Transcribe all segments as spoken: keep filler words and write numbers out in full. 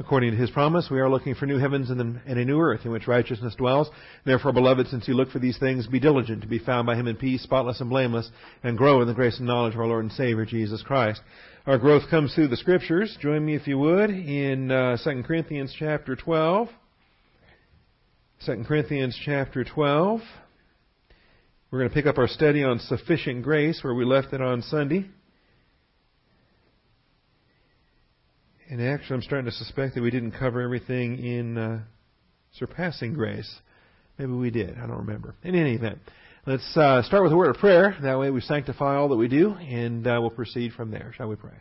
According to His promise, we are looking for new heavens and a new earth in which righteousness dwells. Therefore, beloved, since you look for these things, be diligent to be found by Him in peace, spotless and blameless, and grow in the grace and knowledge of our Lord and Savior, Jesus Christ. Our growth comes through the Scriptures. Join me, if you would, in uh, Second Corinthians chapter twelve. Second Corinthians chapter twelve. We're going to pick up our study on sufficient grace where we left it on Sunday. And actually, I'm starting to suspect that we didn't cover everything in uh, surpassing grace. Maybe we did. I don't remember. In any event, let's uh, start with a word of prayer. That way we sanctify all that we do, and uh, we'll proceed from there. Shall we pray?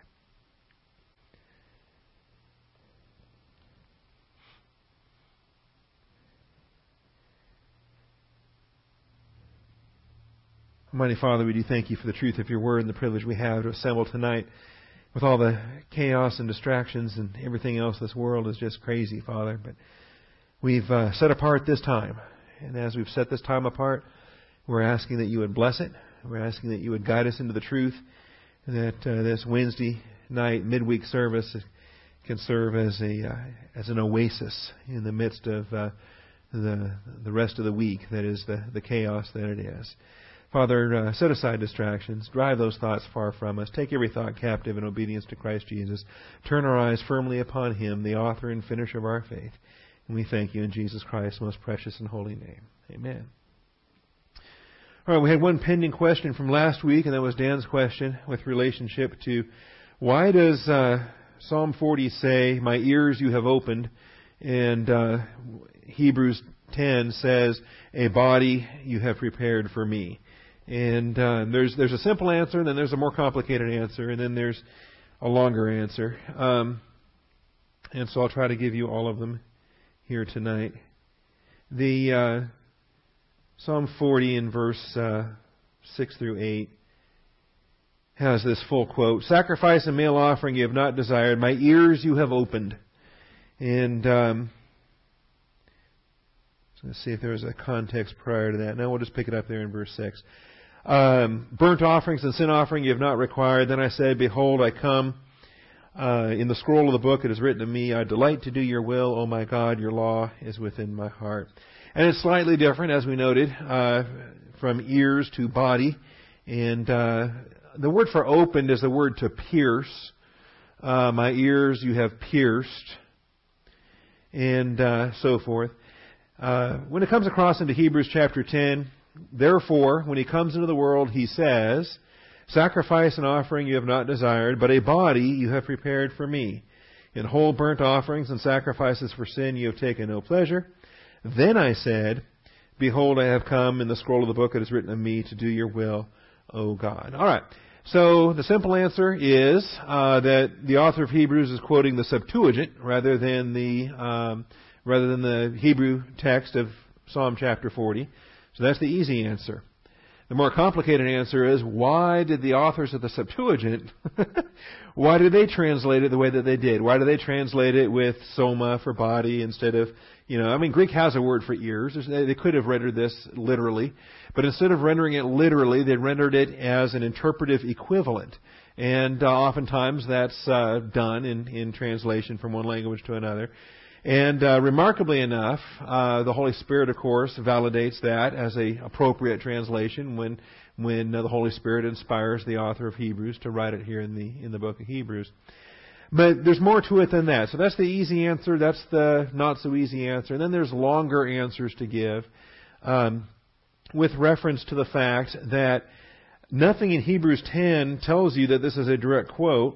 Almighty Father, we do thank You for the truth of Your word and the privilege we have to assemble tonight with all the chaos and distractions and everything else. This world is just crazy, Father. But we've uh, set apart this time. And as we've set this time apart, we're asking that You would bless it. We're asking that You would guide us into the truth. And that uh, this Wednesday night midweek service can serve as a uh, as an oasis in the midst of uh, the the rest of the week that is the, the chaos that it is. Father, uh, set aside distractions. Drive those thoughts far from us. Take every thought captive in obedience to Christ Jesus. Turn our eyes firmly upon Him, the author and finisher of our faith. And we thank You in Jesus Christ's most precious and holy name. Amen. All right, we had one pending question from last week, and that was Dan's question with relationship to why does uh, Psalm forty say, "My ears You have opened," and uh, Hebrews ten says, "A body You have prepared for me." And uh, there's there's a simple answer, and then there's a more complicated answer, and then there's a longer answer. Um, and so I'll try to give you all of them here tonight. The uh, Psalm forty in verse uh, six through eight has this full quote: "Sacrifice and meal offering You have not desired; my ears You have opened." And um, let's see if there was a context prior to that. Now we'll just pick it up there in verse six. Um, "Burnt offerings and sin offering You have not required. Then I said, Behold, I come. Uh, in the scroll of the book it is written of me, I delight to do Your will, O my God, Your law is within my heart." And it's slightly different, as we noted, uh, from ears to body. And uh, the word for opened is the word to pierce. Uh, my ears You have pierced. And uh, so forth. Uh, when it comes across into Hebrews chapter ten, therefore, when He comes into the world, He says, "Sacrifice and offering You have not desired, but a body You have prepared for me. In whole burnt offerings and sacrifices for sin You have taken no pleasure. Then I said, Behold, I have come. In the scroll of the book it is written of me to do Your will, O God." All right. So the simple answer is uh, that the author of Hebrews is quoting the Septuagint rather than the um, rather than the Hebrew text of Psalm chapter forty. So that's the easy answer. The more complicated answer is, why did the authors of the Septuagint, why did they translate it the way that they did? Why did they translate it with soma for body instead of, you know, I mean, Greek has a word for ears. They could have rendered this literally. But instead of rendering it literally, they rendered it as an interpretive equivalent. And uh, oftentimes that's uh, done in, in translation from one language to another. And uh, remarkably enough, uh, the Holy Spirit, of course, validates that as a appropriate translation when when uh, the Holy Spirit inspires the author of Hebrews to write it here in the in the book of Hebrews. But there's more to it than that. So that's the easy answer. That's the not so easy answer. And then there's longer answers to give um, with reference to the fact that nothing in Hebrews ten tells you that this is a direct quote.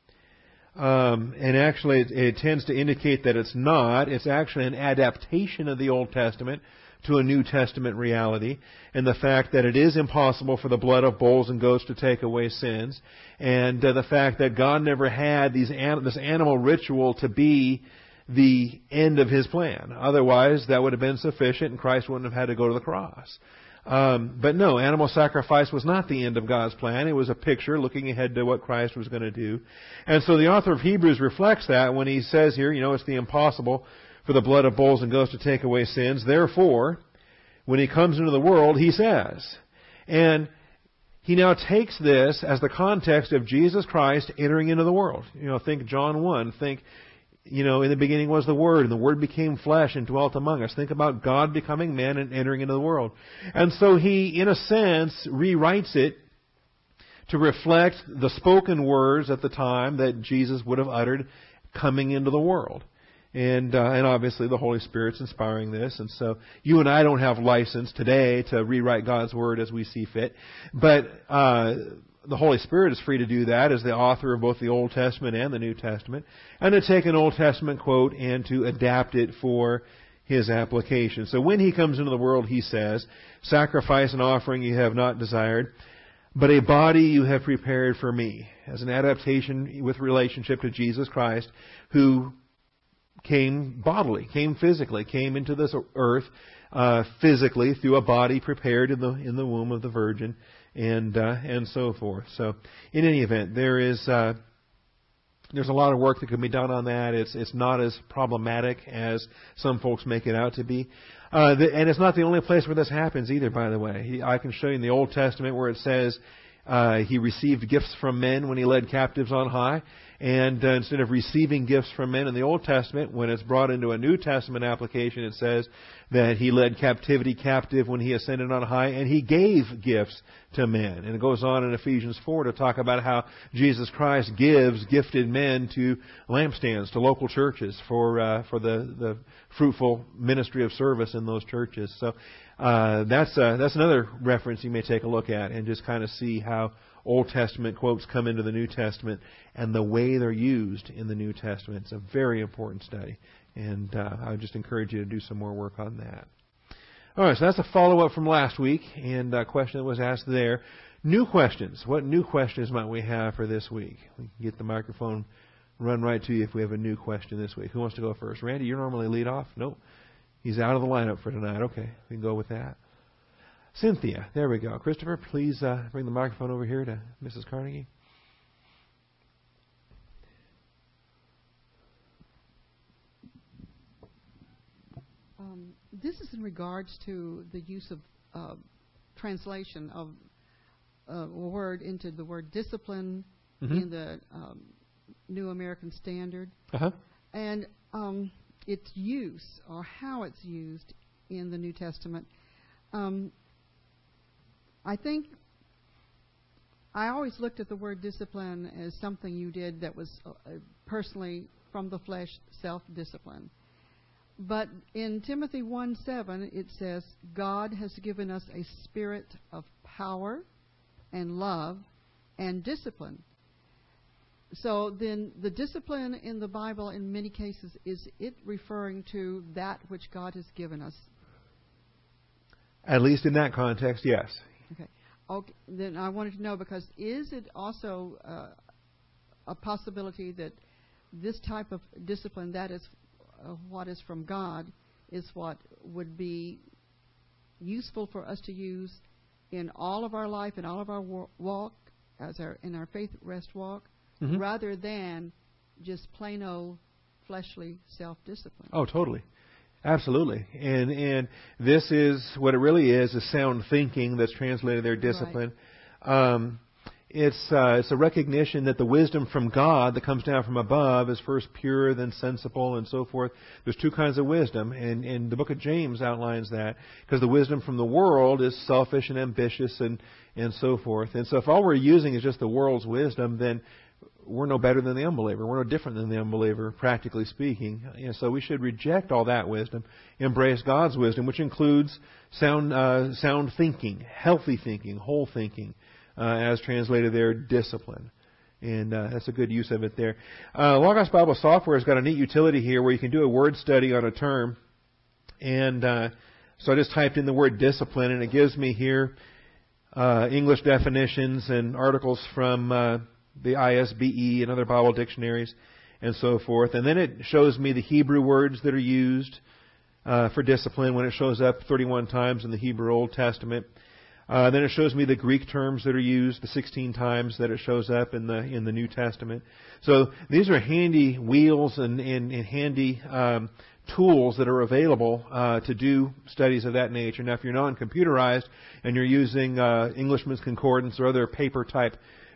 Um, and actually, it, it tends to indicate that it's not. It's actually an adaptation of the Old Testament to a New Testament reality, and the fact that it is impossible for the blood of bulls and goats to take away sins, and uh, the fact that God never had these an- this animal ritual to be the end of His plan. Otherwise, that would have been sufficient, and Christ wouldn't have had to go to the cross. Um, but no, animal sacrifice was not the end of God's plan. It was a picture looking ahead to what Christ was going to do. And so the author of Hebrews reflects that when he says here, you know, it's the impossible for the blood of bulls and goats to take away sins. Therefore, when He comes into the world, He says. And he now takes this as the context of Jesus Christ entering into the world. You know, think John one. Think you know, in the beginning was the Word, and the Word became flesh and dwelt among us. Think about God becoming man and entering into the world. And so He, in a sense, rewrites it to reflect the spoken words at the time that Jesus would have uttered coming into the world. And uh, and obviously the Holy Spirit's inspiring this. And so you and I don't have license today to rewrite God's Word as we see fit. But uh, the Holy Spirit is free to do that as the author of both the Old Testament and the New Testament. And to take an Old Testament quote and to adapt it for His application. So when He comes into the world, He says, "Sacrifice and offering you have not desired, but a body you have prepared for me," as an adaptation with relationship to Jesus Christ, who came bodily, came physically, came into this earth uh, physically through a body prepared in the in the womb of the Virgin, and uh, and so forth. So, in any event, there is uh, there's a lot of work that can be done on that. It's it's not as problematic as some folks make it out to be. Uh, the, and it's not the only place where this happens either, by the way. He, I can show you in the Old Testament where it says uh, He received gifts from men when He led captives on high. And uh, instead of receiving gifts from men in the Old Testament, when it's brought into a New Testament application, it says that He led captivity captive when He ascended on high, and He gave gifts to men. And it goes on in Ephesians four to talk about how Jesus Christ gives gifted men to lampstands, to local churches, for uh, for the, the fruitful ministry of service in those churches. So uh, that's uh, that's another reference you may take a look at and just kind of see how Old Testament quotes come into the New Testament and the way they're used in the New Testament. It's a very important study, and uh, I would just encourage you to do some more work on that. All right, so that's a follow-up from last week, and a question that was asked there. New questions. What new questions might we have for this week? We can get the microphone run right to you if we have a new question this week. Who wants to go first? Randy, you're normally lead off? Nope. He's out of the lineup for tonight. Okay, we can go with that. Cynthia, there we go. Christopher, please uh, bring the microphone over here to Missus Carnegie. Um, this is in regards to the use of uh, translation of uh, a word into the word discipline mm-hmm. in the um, New American Standard. Uh-huh. And um, its use, or how it's used in the New Testament. Um, I think I always looked at the word discipline as something you did that was uh, personally from the flesh, self-discipline. But in Timothy one seven, it says, God has given us a spirit of power and love and discipline. So then the discipline in the Bible in many cases, is it referring to that which God has given us? At least in that context, yes. Okay. Okay. Then I wanted to know, because is it also uh, a possibility that this type of discipline, that is uh, what is from God, is what would be useful for us to use in all of our life, in all of our walk, as our in our faith rest walk, mm-hmm. rather than just plain old fleshly self-discipline? Oh, totally. Absolutely. And and this is what it really is, is sound thinking that's translated there, discipline. Right. Um, it's uh, it's a recognition that the wisdom from God that comes down from above is first pure, then sensible, and so forth. There's two kinds of wisdom, and, and the book of James outlines that, because the wisdom from the world is selfish and ambitious and, and so forth. And so if all we're using is just the world's wisdom, then we're no better than the unbeliever. We're no different than the unbeliever, practically speaking. And so we should reject all that wisdom, embrace God's wisdom, which includes sound uh, sound thinking, healthy thinking, whole thinking, uh, as translated there, discipline. And uh, that's a good use of it there. Uh, Logos Bible Software has got a neat utility here where you can do a word study on a term. And uh, so I just typed in the word discipline, and it gives me here uh, English definitions and articles from Uh, the I S B E and other Bible dictionaries and so forth. And then it shows me the Hebrew words that are used uh, for discipline when it shows up thirty-one times in the Hebrew Old Testament. Uh, then it shows me the Greek terms that are used, the sixteen times that it shows up in the in the New Testament. So these are handy wheels and, and, and handy um, tools that are available uh, to do studies of that nature. Now, if you're non-computerized and you're using uh, Englishman's Concordance or other paper-type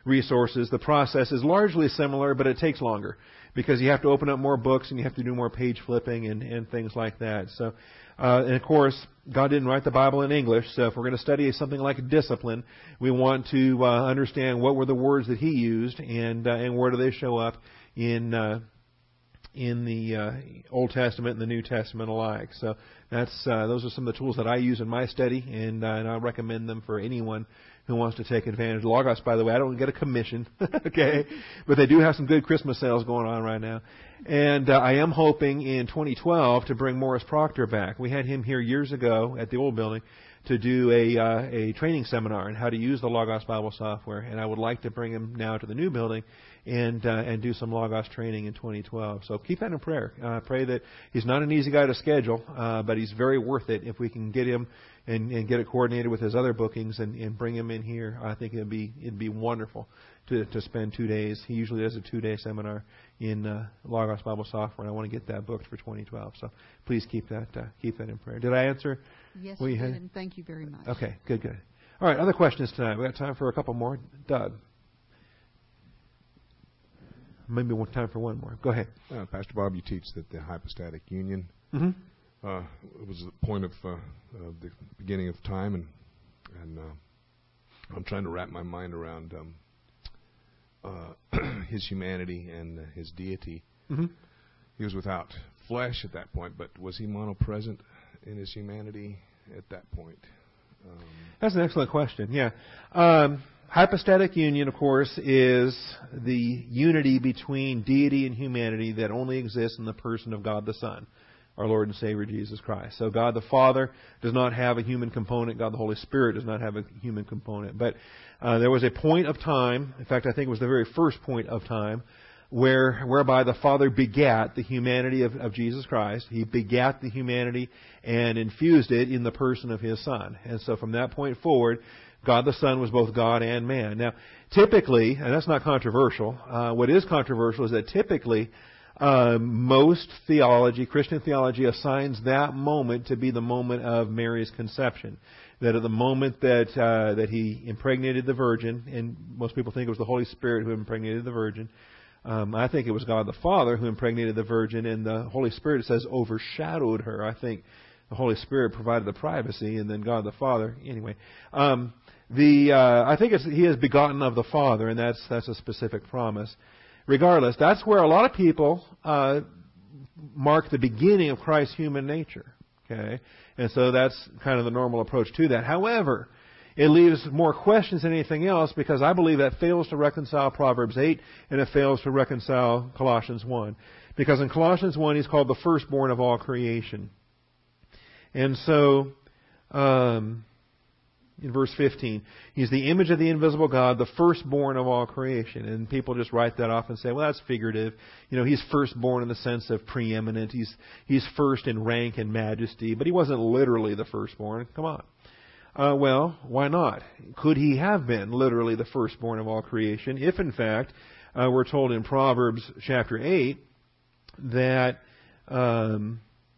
resources. The process is largely similar, but it takes longer because you have to open up more books and you have to do more page flipping and, and things like that. So, uh, and of course, God didn't write the Bible in English, so if we're going to study something like discipline, we want to uh, understand what were the words that He used and uh, and where do they show up in uh, in the uh, Old Testament and the New Testament alike. So that's uh, those are some of the tools that I use in my study, and, uh, and I recommend them for anyone who wants to take advantage. Logos, by the way, I don't get a commission, okay, but they do have some good Christmas sales going on right now. And uh, I am hoping in twenty twelve to bring Morris Proctor back. We had him here years ago at the old building to do a uh, a training seminar on how to use the Logos Bible software, and I would like to bring him now to the new building and uh, and do some Logos training in twenty twelve. So keep that in prayer. Uh, pray that he's not an easy guy to schedule, uh, but he's very worth it if we can get him and, and get it coordinated with his other bookings and, and bring him in here. I think it'd be it'd be wonderful to to spend two days. He usually does a two-day seminar in uh, Logos Bible software, and I want to get that booked for twenty twelve. So please keep that uh, keep that in prayer. Did I answer? Yes, you you had? did, and thank you very much. Okay, good, good. All right, other questions tonight. We got time for a couple more. Doug. Maybe one time for one more. Go ahead. Uh, Pastor Bob, you teach that the hypostatic union mm-hmm. uh, was the point of uh, uh, the beginning of time, and and uh, I'm trying to wrap my mind around um, uh, his humanity and uh, his deity. Mm-hmm. He was without flesh at that point, but was he monopresent in his humanity at that point? Um, That's an excellent question. Yeah. Um, hypostatic union, of course, is the unity between deity and humanity that only exists in the person of God the Son, our Lord and Savior Jesus Christ. So God the Father does not have a human component. God the Holy Spirit does not have a human component. But uh, there was a point of time, in fact, I think it was the very first point of time, where whereby the Father begat the humanity of, of Jesus Christ. He begat the humanity and infused it in the person of His Son. And so from that point forward, God the Son was both God and man. Now, typically, and that's not controversial, uh, what is controversial is that typically uh, most theology, Christian theology, assigns that moment to be the moment of Mary's conception. That at the moment that uh, that He impregnated the Virgin, and most people think it was the Holy Spirit who impregnated the Virgin, Um, I think it was God the Father who impregnated the Virgin, and the Holy Spirit, it says, overshadowed her. I think the Holy Spirit provided the privacy, and then God the Father. Anyway, um, the uh, I think it's, He is begotten of the Father, and that's that's a specific promise. Regardless, that's where a lot of people uh, mark the beginning of Christ's human nature. Okay, and so that's kind of the normal approach to that. However, it leaves more questions than anything else, because I believe that fails to reconcile Proverbs eight, and it fails to reconcile Colossians one. Because in Colossians one, He's called the firstborn of all creation. And so, um, in verse fifteen, He's the image of the invisible God, the firstborn of all creation. And people just write that off and say, well, that's figurative. You know, He's firstborn in the sense of preeminent. He's, he's first in rank and majesty, but He wasn't literally the firstborn. Come on. Uh, well, why not? Could He have been literally the firstborn of all creation if, in fact, uh, we're told in Proverbs chapter eight that um,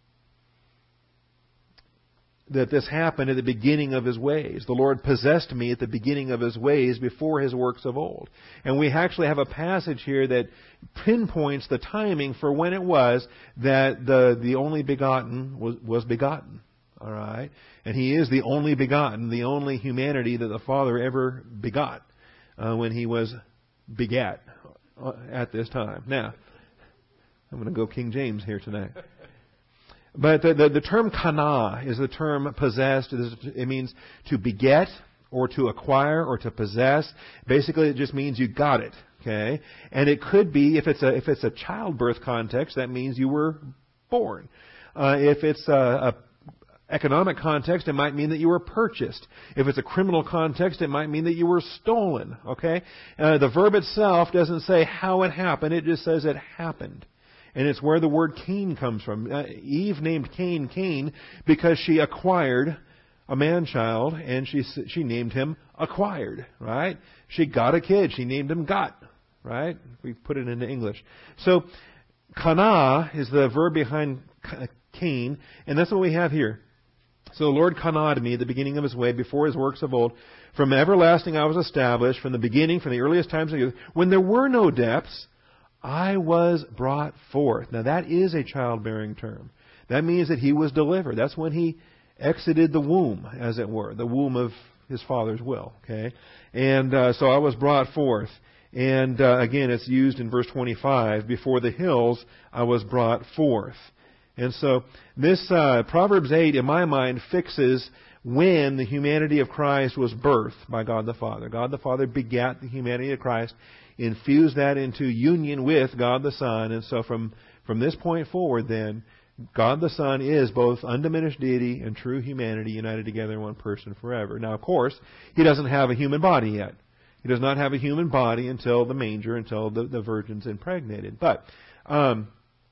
that this happened at the beginning of His ways. The Lord possessed me at the beginning of His ways before His works of old. And we actually have a passage here that pinpoints the timing for when it was that the, the only begotten was, was begotten. All right? And He is the only begotten, the only humanity that the Father ever begot uh, when He was begat at this time. Now, I'm going to go King James here tonight. But the, the, the term kana is the term possessed. It means to beget or to acquire or to possess. Basically, it just means you got it. Okay? And it could be, if it's a, if it's a childbirth context, that means you were born. Uh, if it's a, a economic context, it might mean that you were purchased. If it's a criminal context, it might mean that you were stolen. Okay? Uh, the verb itself doesn't say how it happened. It just says it happened. And it's where the word Cain comes from. Uh, Eve named Cain Cain because she acquired a man-child, and she she named him Acquired, right? She got a kid. She named him Got, right? We put it into English. So, kana is the verb behind Cain, and that's what we have here. So the Lord kanna'd me at the beginning of His way, before His works of old. From everlasting I was established, from the beginning, from the earliest times of the earth. When there were no depths, I was brought forth. Now that is a childbearing term. That means that He was delivered. That's when He exited the womb, as it were, the womb of His Father's will. Okay, and uh, so I was brought forth. And uh, again, it's used in verse twenty-five. Before the hills, I was brought forth. And so this uh, Proverbs eight, in my mind, fixes when the humanity of Christ was birthed by God the Father. God the Father begat the humanity of Christ, infused that into union with God the Son. And so from, from this point forward, then, God the Son is both undiminished deity and true humanity united together in one person forever. Now, of course, He doesn't have a human body yet. He does not have a human body until the manger, until the, the virgin's impregnated. But um,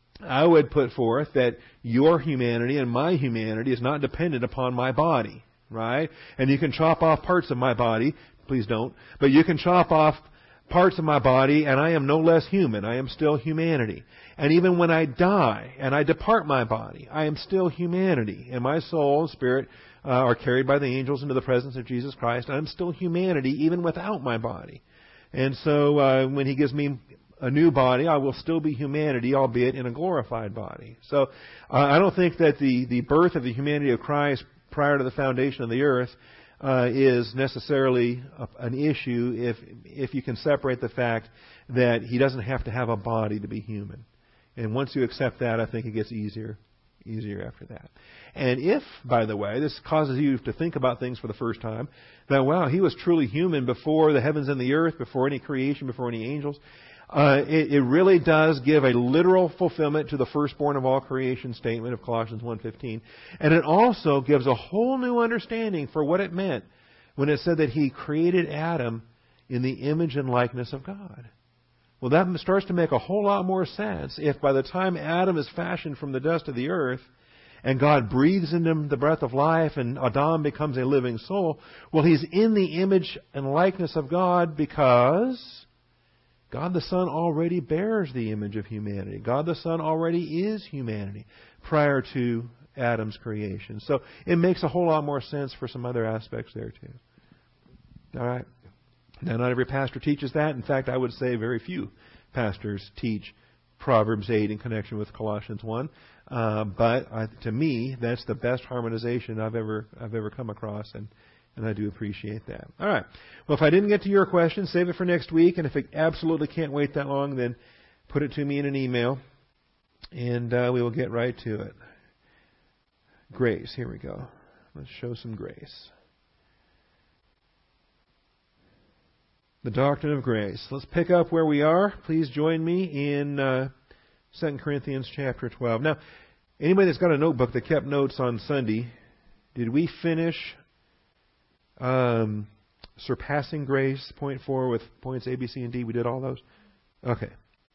I would put forth that your humanity and my humanity is not dependent upon my body, right? And you can chop off parts of my body. Please don't. But you can chop off parts of my body, and I am no less human. I am still humanity. And even when I die and I depart my body, I am still humanity. And my soul and spirit uh, are carried by the angels into the presence of Jesus Christ. I'm still humanity even without my body. And so uh, when He gives me a new body, I will still be humanity, albeit in a glorified body. So uh, I don't think that the, the birth of the humanity of Christ prior to the foundation of the earth uh, is necessarily a, an issue if if you can separate the fact that He doesn't have to have a body to be human. And once you accept that, I think it gets easier, easier after that. And if, by the way, this causes you to think about things for the first time, that, wow, He was truly human before the heavens and the earth, before any creation, before any angels, uh, it, it really does give a literal fulfillment to the firstborn of all creation statement of Colossians one fifteen. And it also gives a whole new understanding for what it meant when it said that He created Adam in the image and likeness of God. Well, that starts to make a whole lot more sense if by the time Adam is fashioned from the dust of the earth and God breathes in him the breath of life and Adam becomes a living soul, well, he's in the image and likeness of God because God the Son already bears the image of humanity. God the Son already is humanity prior to Adam's creation. So it makes a whole lot more sense for some other aspects there too. All right. Now, not every pastor teaches that. In fact, I would say very few pastors teach Proverbs eight in connection with Colossians one. Uh, but I, to me, that's the best harmonization I've ever I've ever come across, and, and I do appreciate that. All right. Well, if I didn't get to your question, save it for next week. And if it absolutely can't wait that long, then put it to me in an email, and uh, we will get right to it. Grace. Here we go. Let's show some grace. The doctrine of grace. Let's pick up where we are. Please join me in uh, Second Corinthians chapter twelve. Now, anybody that's got a notebook that kept notes on Sunday, did we finish um, surpassing grace, point four, with points A, B, C, and D? We did all those? Okay.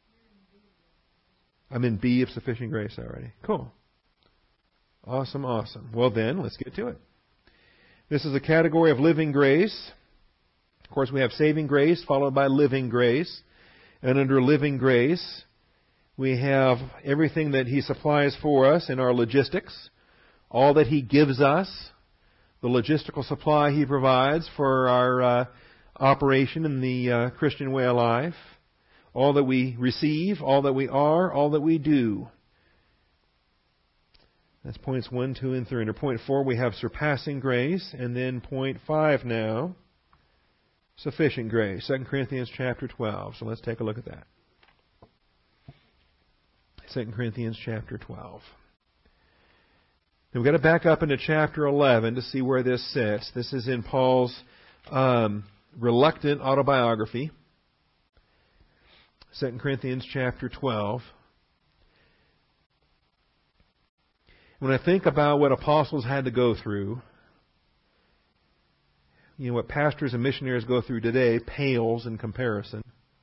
I'm in B of sufficient grace already. Cool. Awesome, awesome. Well then, let's get to it. This is a category of living grace. Of course, we have saving grace followed by living grace. And under living grace, we have everything that He supplies for us in our logistics, all that He gives us, the logistical supply He provides for our uh, operation in the uh, Christian way of life, all that we receive, all that we are, all that we do. That's points one, two, and three. Under point four, we have surpassing grace, and then point five now, sufficient grace, Second Corinthians chapter twelve. So let's take a look at that. Second Corinthians chapter twelve. Now we've got to back up into chapter eleven to see where this sits. This is in Paul's um, reluctant autobiography. Second Corinthians chapter twelve. When I think about what apostles had to go through, you know, what pastors and missionaries go through today pales in comparison.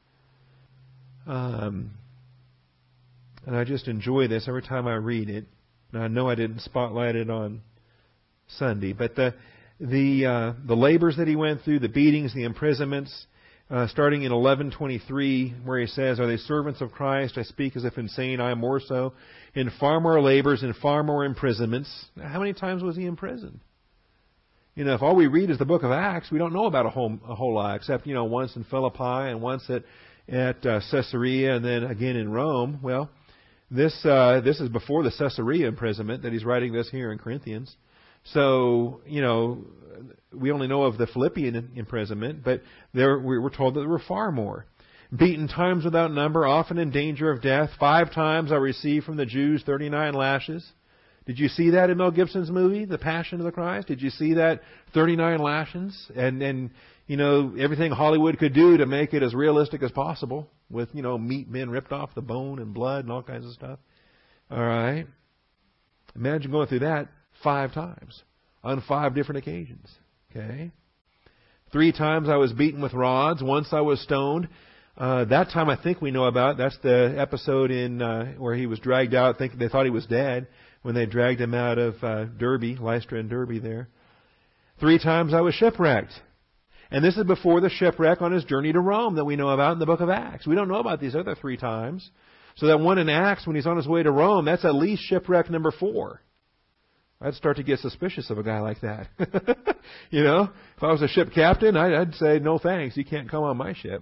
Um, and I just enjoy this every time I read it. And I know I didn't spotlight it on Sunday, but the the uh, the labors that he went through, the beatings, the imprisonments, uh, starting in eleven twenty-three, where he says, "Are they servants of Christ? I speak as if insane, I am more so. In far more labors, in far more imprisonments." Now, how many times was he imprisoned? You know, if all we read is the book of Acts, we don't know about a whole, a whole lot, except, you know, once in Philippi and once at, at uh, Caesarea and then again in Rome. Well, this uh, this is before the Caesarea imprisonment that he's writing this here in Corinthians. So, you know, we only know of the Philippian imprisonment, but there we were told that there were far more. Beaten times without number, often in danger of death. Five times I received from the Jews thirty-nine lashes. Did you see that in Mel Gibson's movie, The Passion of the Christ? Did you see that thirty-nine lashes? And, and, you know, everything Hollywood could do to make it as realistic as possible with, you know, meat men ripped off the bone and blood and all kinds of stuff. All right. Imagine going through that five times on five different occasions. Okay. Three times I was beaten with rods. Once I was stoned. Uh, that time I think we know about. That's the episode in uh, where he was dragged out. Thinking they thought he was dead when they dragged him out of uh, Derby, Lystra and Derby there. Three times I was shipwrecked. And this is before the shipwreck on his journey to Rome that we know about in the book of Acts. We don't know about these other three times. So that one in Acts when he's on his way to Rome, that's at least shipwreck number four. I'd start to get suspicious of a guy like that. You know, if I was a ship captain, I'd, I'd say, no thanks, you can't come on my ship.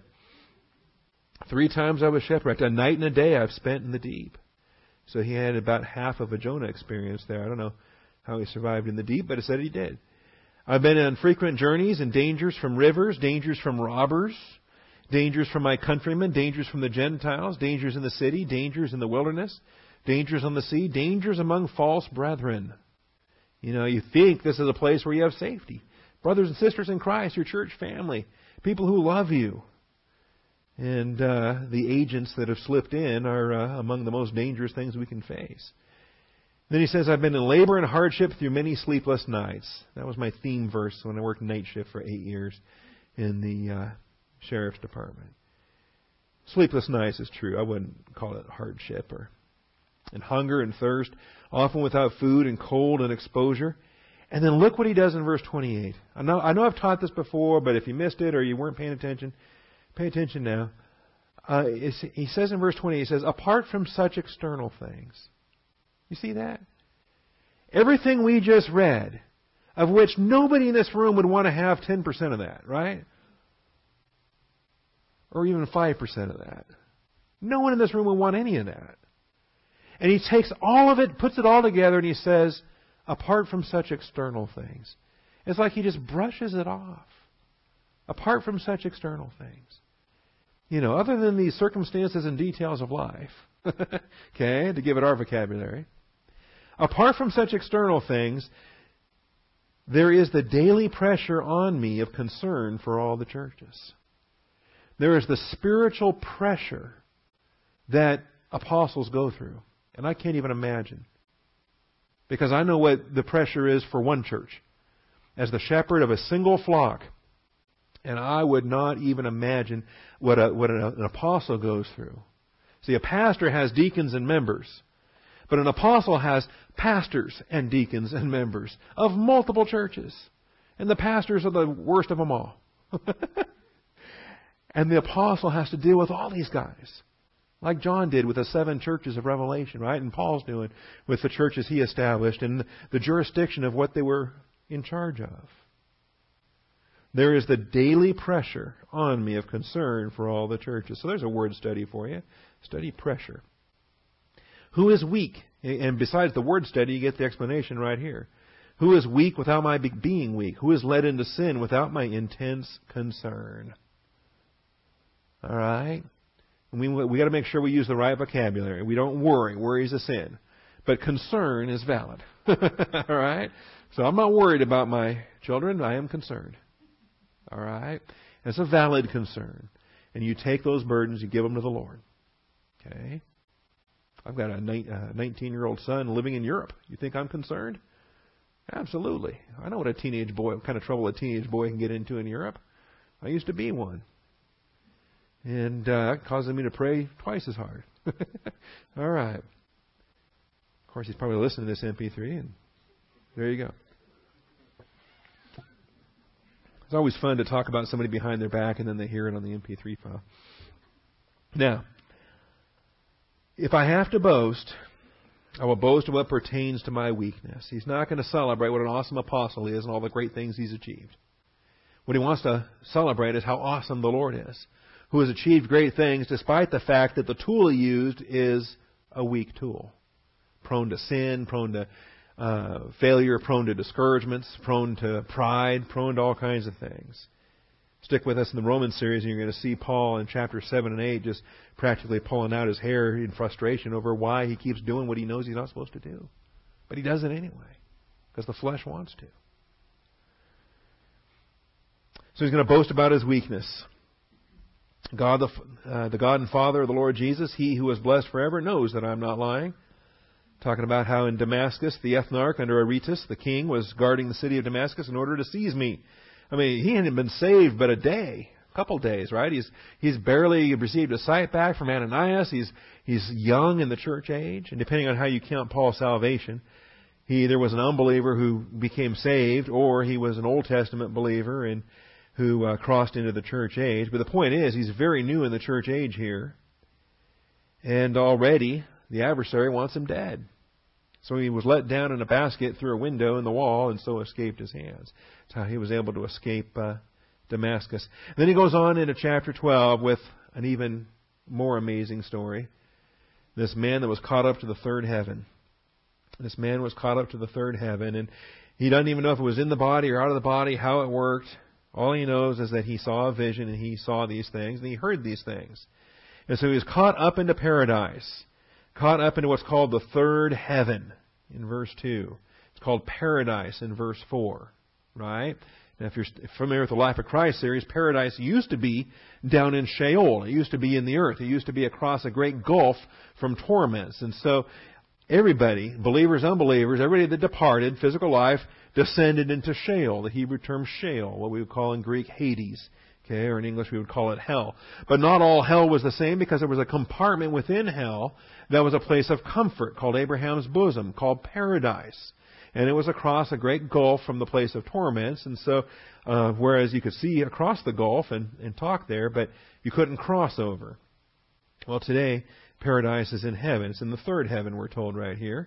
Three times I was shipwrecked. A night and a day I've spent in the deep. So he had about half of a Jonah experience there. I don't know how he survived in the deep, but it said he did. I've been on frequent journeys and dangers from rivers, dangers from robbers, dangers from my countrymen, dangers from the Gentiles, dangers in the city, dangers in the wilderness, dangers on the sea, dangers among false brethren. You know, you think this is a place where you have safety. Brothers and sisters in Christ, your church family, people who love you. And uh, the agents that have slipped in are uh, among the most dangerous things we can face. Then he says, I've been in labor and hardship through many sleepless nights. That was my theme verse when I worked night shift for eight years in the uh, sheriff's department. Sleepless nights is true. I wouldn't call it hardship. Or and hunger and thirst, often without food and cold and exposure. And then look what he does in verse twenty-eight. I know, I know I've taught this before, but if you missed it or you weren't paying attention, pay attention now. Uh, he says in verse twenty, he says, apart from such external things. You see that? Everything we just read, of which nobody in this room would want to have ten percent of that, right? Or even five percent of that. No one in this room would want any of that. And he takes all of it, puts it all together, and he says, apart from such external things. It's like he just brushes it off. Apart from such external things. You know, other than these circumstances and details of life. Okay, to give it our vocabulary. Apart from such external things, there is the daily pressure on me of concern for all the churches. There is the spiritual pressure that apostles go through. And I can't even imagine. Because I know what the pressure is for one church. As the shepherd of a single flock. And I would not even imagine what a, what an, an apostle goes through. See, a pastor has deacons and members. But an apostle has pastors and deacons and members of multiple churches. And the pastors are the worst of them all. And the apostle has to deal with all these guys. Like John did with the seven churches of Revelation, right? And Paul's doing with the churches he established and the jurisdiction of what they were in charge of. There is the daily pressure on me of concern for all the churches. So there's a word study for you. Study pressure. Who is weak? And besides the word study, you get the explanation right here. Who is weak without my being weak? Who is led into sin without my intense concern? All right? And we we got to make sure we use the right vocabulary. We don't worry. Worry is a sin. But concern is valid. All right? So I'm not worried about my children. I am concerned. All right? It's a valid concern. And you take those burdens, you give them to the Lord. Okay? I've got a nineteen-year-old son living in Europe. You think I'm concerned? Absolutely. I know what a teenage boy, what kind of trouble a teenage boy can get into in Europe. I used to be one. And uh, it causes me to pray twice as hard. All right. Of course, he's probably listening to this M P three, and there you go. It's always fun to talk about somebody behind their back and then they hear it on the M P three file. Now, if I have to boast, I will boast of what pertains to my weakness. He's not going to celebrate what an awesome apostle he is and all the great things he's achieved. What he wants to celebrate is how awesome the Lord is, who has achieved great things despite the fact that the tool he used is a weak tool. Prone to sin, prone to uh, failure, prone to discouragements, prone to pride, prone to all kinds of things. Stick with us in the Romans series, and you're going to see Paul in chapter seven and eight just practically pulling out his hair in frustration over why he keeps doing what he knows he's not supposed to do. But he does it anyway, because the flesh wants to. So he's going to boast about his weakness. God, the, uh, the God and Father of the Lord Jesus, He who is blessed forever, knows that I'm not lying. Talking about how in Damascus, the ethnarch under Aretas, the king, was guarding the city of Damascus in order to seize me. I mean, he hadn't been saved but a day, a couple days, right? He's he's barely received a sight back from Ananias. He's he's young in the church age, and depending on how you count Paul's salvation, he either was an unbeliever who became saved, or he was an Old Testament believer and who uh, crossed into the church age. But the point is, he's very new in the church age here, and already the adversary wants him dead. So he was let down in a basket through a window in the wall and so escaped his hands. That's how he was able to escape uh, Damascus. And then he goes on into chapter twelve with an even more amazing story. This man that was caught up to the third heaven. This man was caught up to the third heaven, and he doesn't even know if it was in the body or out of the body, how it worked. All he knows is that he saw a vision and he saw these things and he heard these things. And so he was caught up into paradise. Caught up into what's called the third heaven in verse two. It's called paradise in verse four. Right? Now, if you're familiar with the Life of Christ series, paradise used to be down in Sheol. It used to be in the earth. It used to be across a great gulf from torments. And so everybody, believers, unbelievers, everybody that departed physical life descended into Sheol, the Hebrew term Sheol, what we would call in Greek Hades. Okay, or in English we would call it hell. But not all hell was the same, because there was a compartment within hell that was a place of comfort called Abraham's bosom, called paradise. And it was across a great gulf from the place of torments. And so, uh, whereas you could see across the gulf and, and talk there, but you couldn't cross over. Well, today, paradise is in heaven. It's in the third heaven, we're told right here.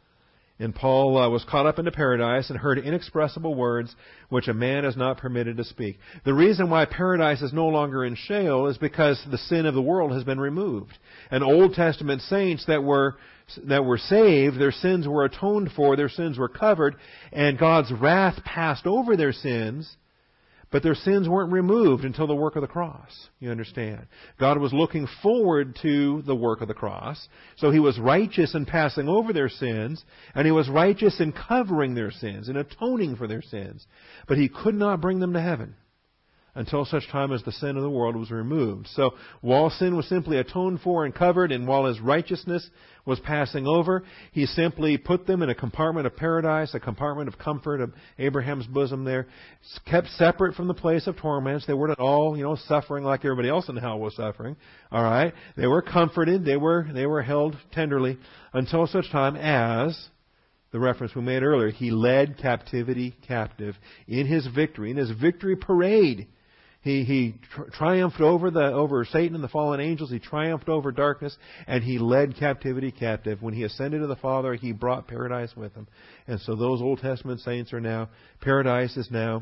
And Paul uh, was caught up into paradise and heard inexpressible words which a man is not permitted to speak. The reason why paradise is no longer in Sheol is because the sin of the world has been removed. And Old Testament saints that were that were saved, their sins were atoned for, their sins were covered, and God's wrath passed over their sins. But their sins weren't removed until the work of the cross. You understand? God was looking forward to the work of the cross. So He was righteous in passing over their sins, and He was righteous in covering their sins, in atoning for their sins. But He could not bring them to heaven until such time as the sin of the world was removed. So while sin was simply atoned for and covered, and while His righteousness was passing over, He simply put them in a compartment of paradise, a compartment of comfort of Abraham's bosom there, kept separate from the place of torments. They weren't at all, you know, suffering like everybody else in hell was suffering. All right? They were comforted. They were, they were held tenderly until such time as, the reference we made earlier, He led captivity captive in His victory, in His victory parade. He, he tri- triumphed over the over Satan and the fallen angels. He triumphed over darkness, and He led captivity captive. When He ascended to the Father, He brought paradise with Him. And so those Old Testament saints are now, paradise is now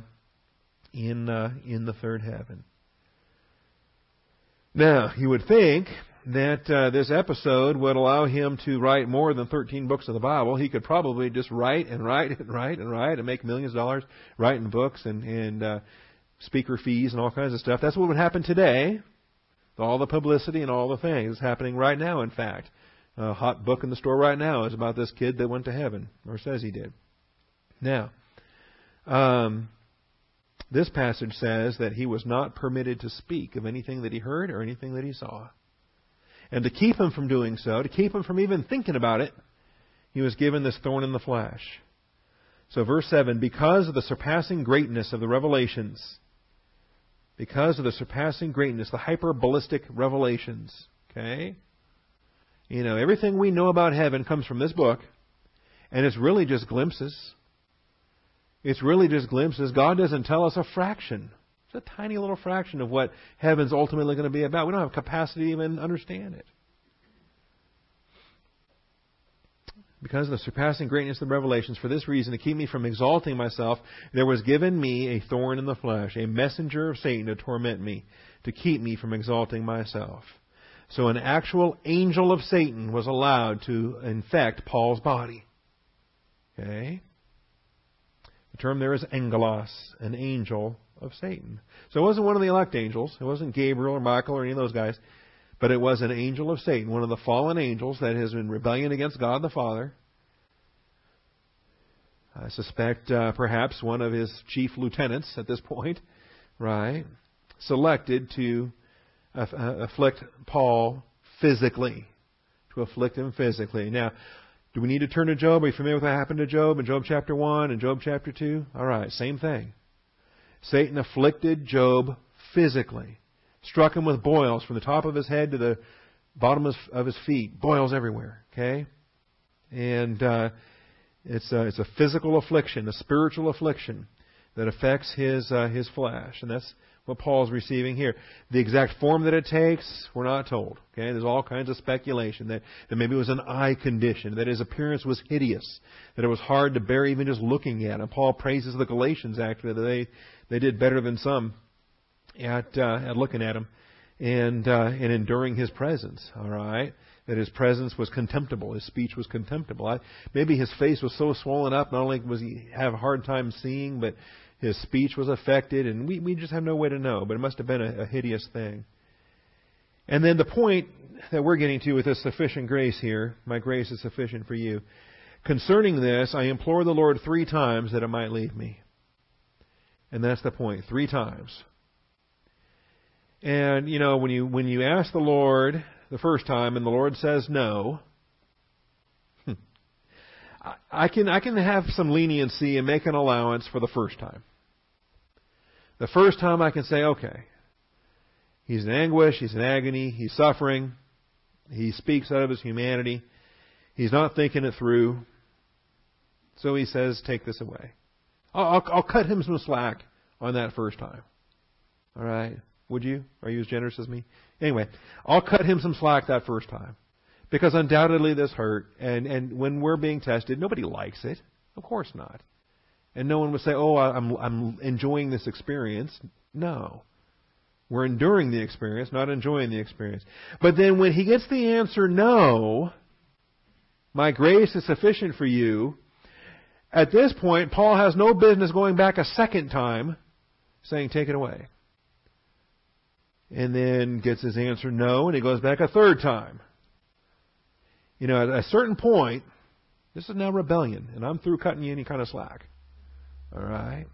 in uh, in the third heaven. Now, you would think that uh, this episode would allow him to write more than thirteen books of the Bible. He could probably just write and write and write and write and make millions of dollars writing books and, and uh, speaker fees and all kinds of stuff. That's what would happen today. All the publicity and all the things. It's happening right now, in fact. A hot book in the store right now is about this kid that went to heaven, or says he did. Now, um, this passage says that he was not permitted to speak of anything that he heard or anything that he saw. And to keep him from doing so, to keep him from even thinking about it, he was given this thorn in the flesh. So verse seven, because of the surpassing greatness of the revelations, because of the surpassing greatness, the hyperballistic revelations, okay? You know, everything we know about heaven comes from this book, and it's really just glimpses. It's really just glimpses. God doesn't tell us a fraction. It's a tiny little fraction of what heaven's ultimately going to be about. We don't have capacity to even understand it. Because of the surpassing greatness of the revelations, for this reason, to keep me from exalting myself, there was given me a thorn in the flesh, a messenger of Satan to torment me, to keep me from exalting myself. So an actual angel of Satan was allowed to infect Paul's body. Okay? The term there is angelos, an angel of Satan. So it wasn't one of the elect angels. It wasn't Gabriel or Michael or any of those guys. But it was an angel of Satan, one of the fallen angels that has been rebellion against God the Father. I suspect uh, perhaps one of his chief lieutenants at this point, right, selected to uh, afflict Paul physically, to afflict him physically. Now, do we need to turn to Job? Are you familiar with what happened to Job in Job chapter one and Job chapter two? All right, same thing. Satan afflicted Job physically. Struck him with boils from the top of his head to the bottom of his feet. Boils everywhere. Okay? And uh, it's, a, it's a physical affliction, a spiritual affliction that affects his uh, his flesh. And that's what Paul's receiving here. The exact form that it takes, we're not told. Okay? There's all kinds of speculation that, that maybe it was an eye condition, that his appearance was hideous, that it was hard to bear even just looking at him. Paul praises the Galatians, actually, that they, they did better than some at uh, at looking at him and uh, and enduring his presence. All right, that his presence was contemptible, his speech was contemptible. I, maybe his face was so swollen up, not only was he have a hard time seeing, but his speech was affected, and we we just have no way to know. But it must have been a, a hideous thing. And then the point that we're getting to with this sufficient grace here, my grace is sufficient for you. Concerning this, I implore the Lord three times that it might leave me. And that's the point, three times. And, you know, when you when you ask the Lord the first time and the Lord says no, I, I can I can have some leniency and make an allowance for the first time. The first time I can say, okay, he's in anguish, he's in agony, he's suffering, he speaks out of his humanity, he's not thinking it through, so he says, take this away. I'll, I'll, I'll cut him some slack on that first time. All right? Would you? Are you as generous as me? Anyway, I'll cut him some slack that first time. Because undoubtedly this hurt. And, and when we're being tested, nobody likes it. Of course not. And no one would say, oh, I'm, I'm enjoying this experience. No. We're enduring the experience, not enjoying the experience. But then when he gets the answer no, my grace is sufficient for you, at this point, Paul has no business going back a second time saying, take it away. And then gets his answer no, and he goes back a third time. You know, at a certain point, this is now rebellion, and I'm through cutting you any kind of slack. All right?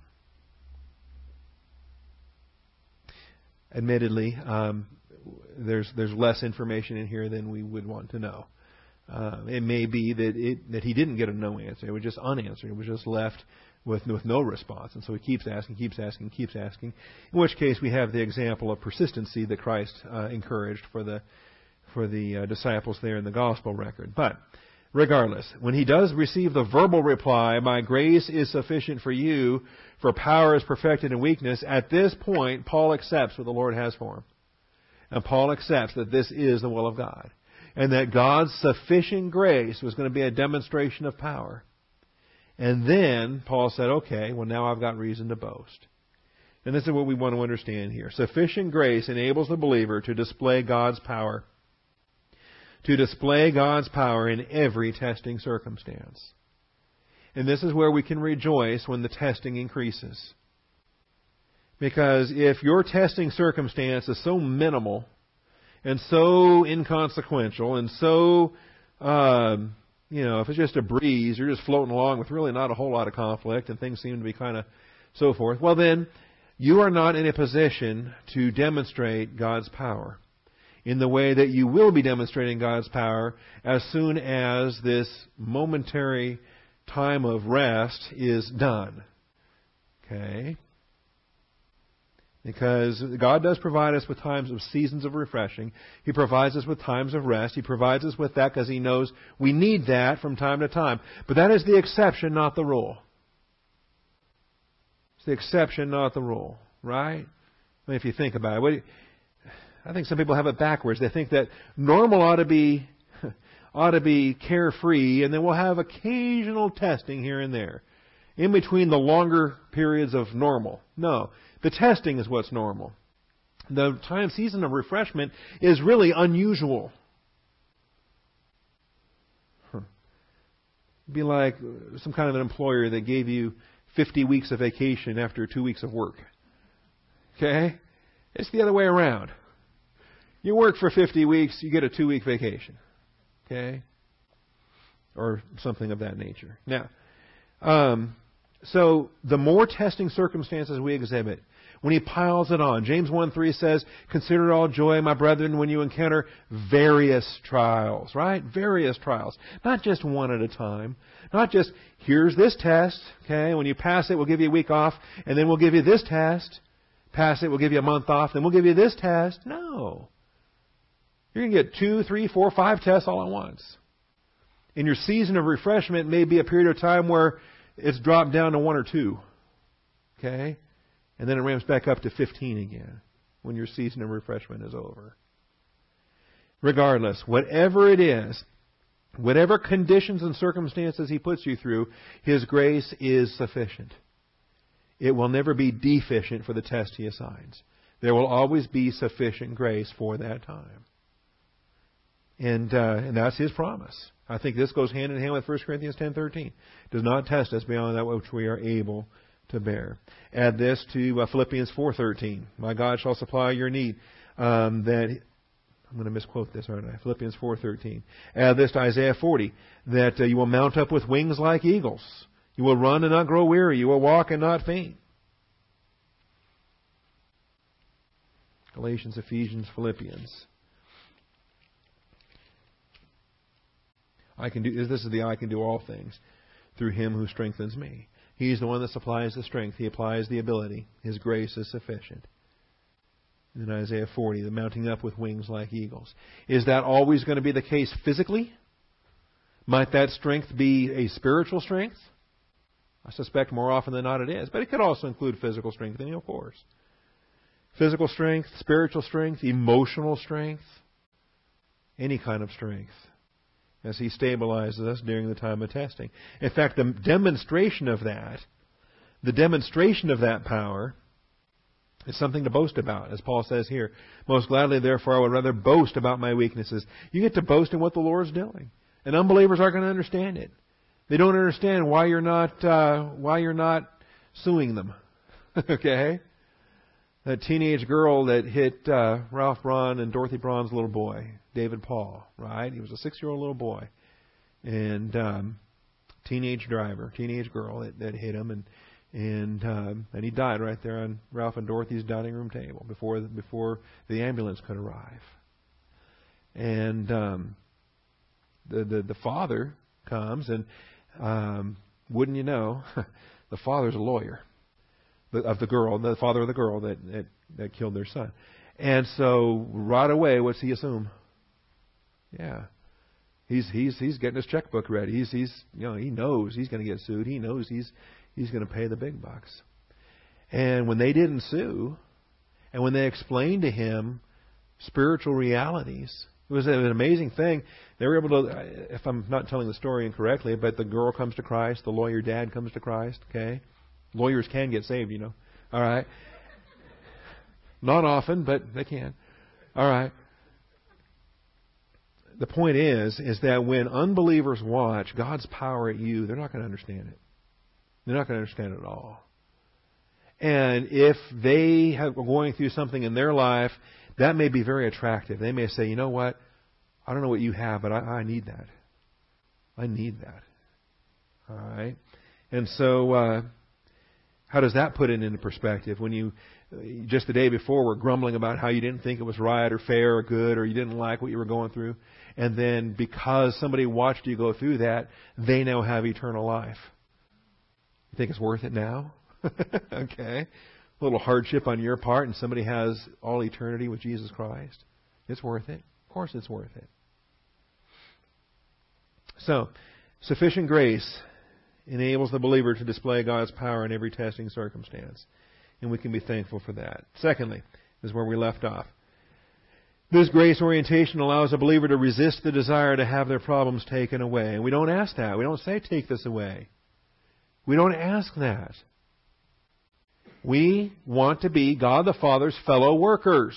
Admittedly, um, there's there's less information in here than we would want to know. Uh, it may be that it that he didn't get a no answer. It was just unanswered. It was just left with with no response. And so he keeps asking, keeps asking, keeps asking. In which case we have the example of persistency that Christ uh, encouraged for the for the uh, disciples there in the gospel record. But regardless, when he does receive the verbal reply, my grace is sufficient for you, for power is perfected in weakness, at this point Paul accepts what the Lord has for him. And Paul accepts that this is the will of God. And that God's sufficient grace was going to be a demonstration of power. And then Paul said, okay, well now I've got reason to boast. And this is what we want to understand here. Sufficient grace enables the believer to display God's power. To display God's power in every testing circumstance. And this is where we can rejoice when the testing increases. Because if your testing circumstance is so minimal and so inconsequential and so, um, you know, if it's just a breeze, you're just floating along with really not a whole lot of conflict and things seem to be kind of so forth, well then, you are not in a position to demonstrate God's power in the way that you will be demonstrating God's power as soon as this momentary time of rest is done. Okay? Because God does provide us with times of seasons of refreshing. He provides us with times of rest. He provides us with that because He knows we need that from time to time. But that is the exception, not the rule. It's the exception, not the rule, right? I mean, if you think about it, what, I think some people have it backwards. They think that normal ought to be ought to be carefree, and then we'll have occasional testing here and there, in between the longer periods of normal. No, the testing is what's normal. The time season of refreshment is really unusual. Huh. It'd be like some kind of an employer that gave you fifty weeks of vacation after two weeks of work. Okay? It's the other way around. You work for fifty weeks, you get a two-week vacation. Okay? Or something of that nature. Now, um, so the more testing circumstances we exhibit, when he piles it on, James one three says, "Consider it all joy, my brethren, when you encounter various trials," right? Various trials. Not just one at a time. Not just, here's this test, okay? When you pass it, we'll give you a week off, and then we'll give you this test. Pass it, we'll give you a month off, then we'll give you this test. No. You're going to get two, three, four, five tests all at once. In your season of refreshment may be a period of time where it's dropped down to one or two. Okay? And then it ramps back up to fifteen again when your season of refreshment is over. Regardless, whatever it is, whatever conditions and circumstances He puts you through, His grace is sufficient. It will never be deficient for the test He assigns. There will always be sufficient grace for that time. And uh, and that's His promise. I think this goes hand in hand with First Corinthians ten thirteen. Does not test us beyond that which we are able to bear. Add this to uh, Philippians four thirteen. My God shall supply your need. Um, that I'm going to misquote this, aren't I? Philippians four thirteen. Add this to Isaiah forty. That uh, you will mount up with wings like eagles. You will run and not grow weary. You will walk and not faint. Galatians, Ephesians, Philippians. I can do this is the I can do all things through Him who strengthens me. He's the one that supplies the strength. He applies the ability. His grace is sufficient. In Isaiah forty, the mounting up with wings like eagles. Is that always going to be the case physically? Might that strength be a spiritual strength? I suspect more often than not it is. But it could also include physical strengthening, of course. Physical strength, spiritual strength, emotional strength, any kind of strength, as He stabilizes us during the time of testing. In fact, the demonstration of that, the demonstration of that power is something to boast about, as Paul says here. Most gladly, therefore, I would rather boast about my weaknesses. You get to boast in what the Lord's doing. And unbelievers aren't going to understand it. They don't understand why you're not uh, why you're not suing them. Okay? That teenage girl that hit uh, Ralph Braun and Dorothy Braun's little boy, David Paul, right? He was a six-year-old little boy. And um, teenage driver, teenage girl that, that hit him, and and um, and he died right there on Ralph and Dorothy's dining room table before the, before the ambulance could arrive. And um, the, the the father comes, and um, wouldn't you know, the father's a lawyer of the girl, the father of the girl that, that that killed their son. And so right away, what's he assume? Yeah, he's he's he's getting his checkbook ready. He's he's you know he knows he's going to get sued. He knows he's he's going to pay the big bucks. And when they didn't sue, and when they explained to him spiritual realities, it was an amazing thing. They were able to, if I'm not telling the story incorrectly, but the girl comes to Christ, the lawyer dad comes to Christ. Okay, lawyers can get saved, you know. All right, not often, but they can. All right. The point is, is that when unbelievers watch God's power at you, they're not going to understand it. They're not going to understand it at all. And if they have going through something in their life, that may be very attractive. They may say, you know what? I don't know what you have, but I, I need that. I need that. All right? And so, uh, how does that put it into perspective? When you, just the day before, were grumbling about how you didn't think it was right or fair or good, or you didn't like what you were going through. And then because somebody watched you go through that, they now have eternal life. You think it's worth it now? Okay. A little hardship on your part, and somebody has all eternity with Jesus Christ. It's worth it. Of course it's worth it. So, sufficient grace enables the believer to display God's power in every testing circumstance. And we can be thankful for that. Secondly, this is where we left off. This grace orientation allows a believer to resist the desire to have their problems taken away. And we don't ask that. We don't say, take this away. We don't ask that. We want to be God the Father's fellow workers.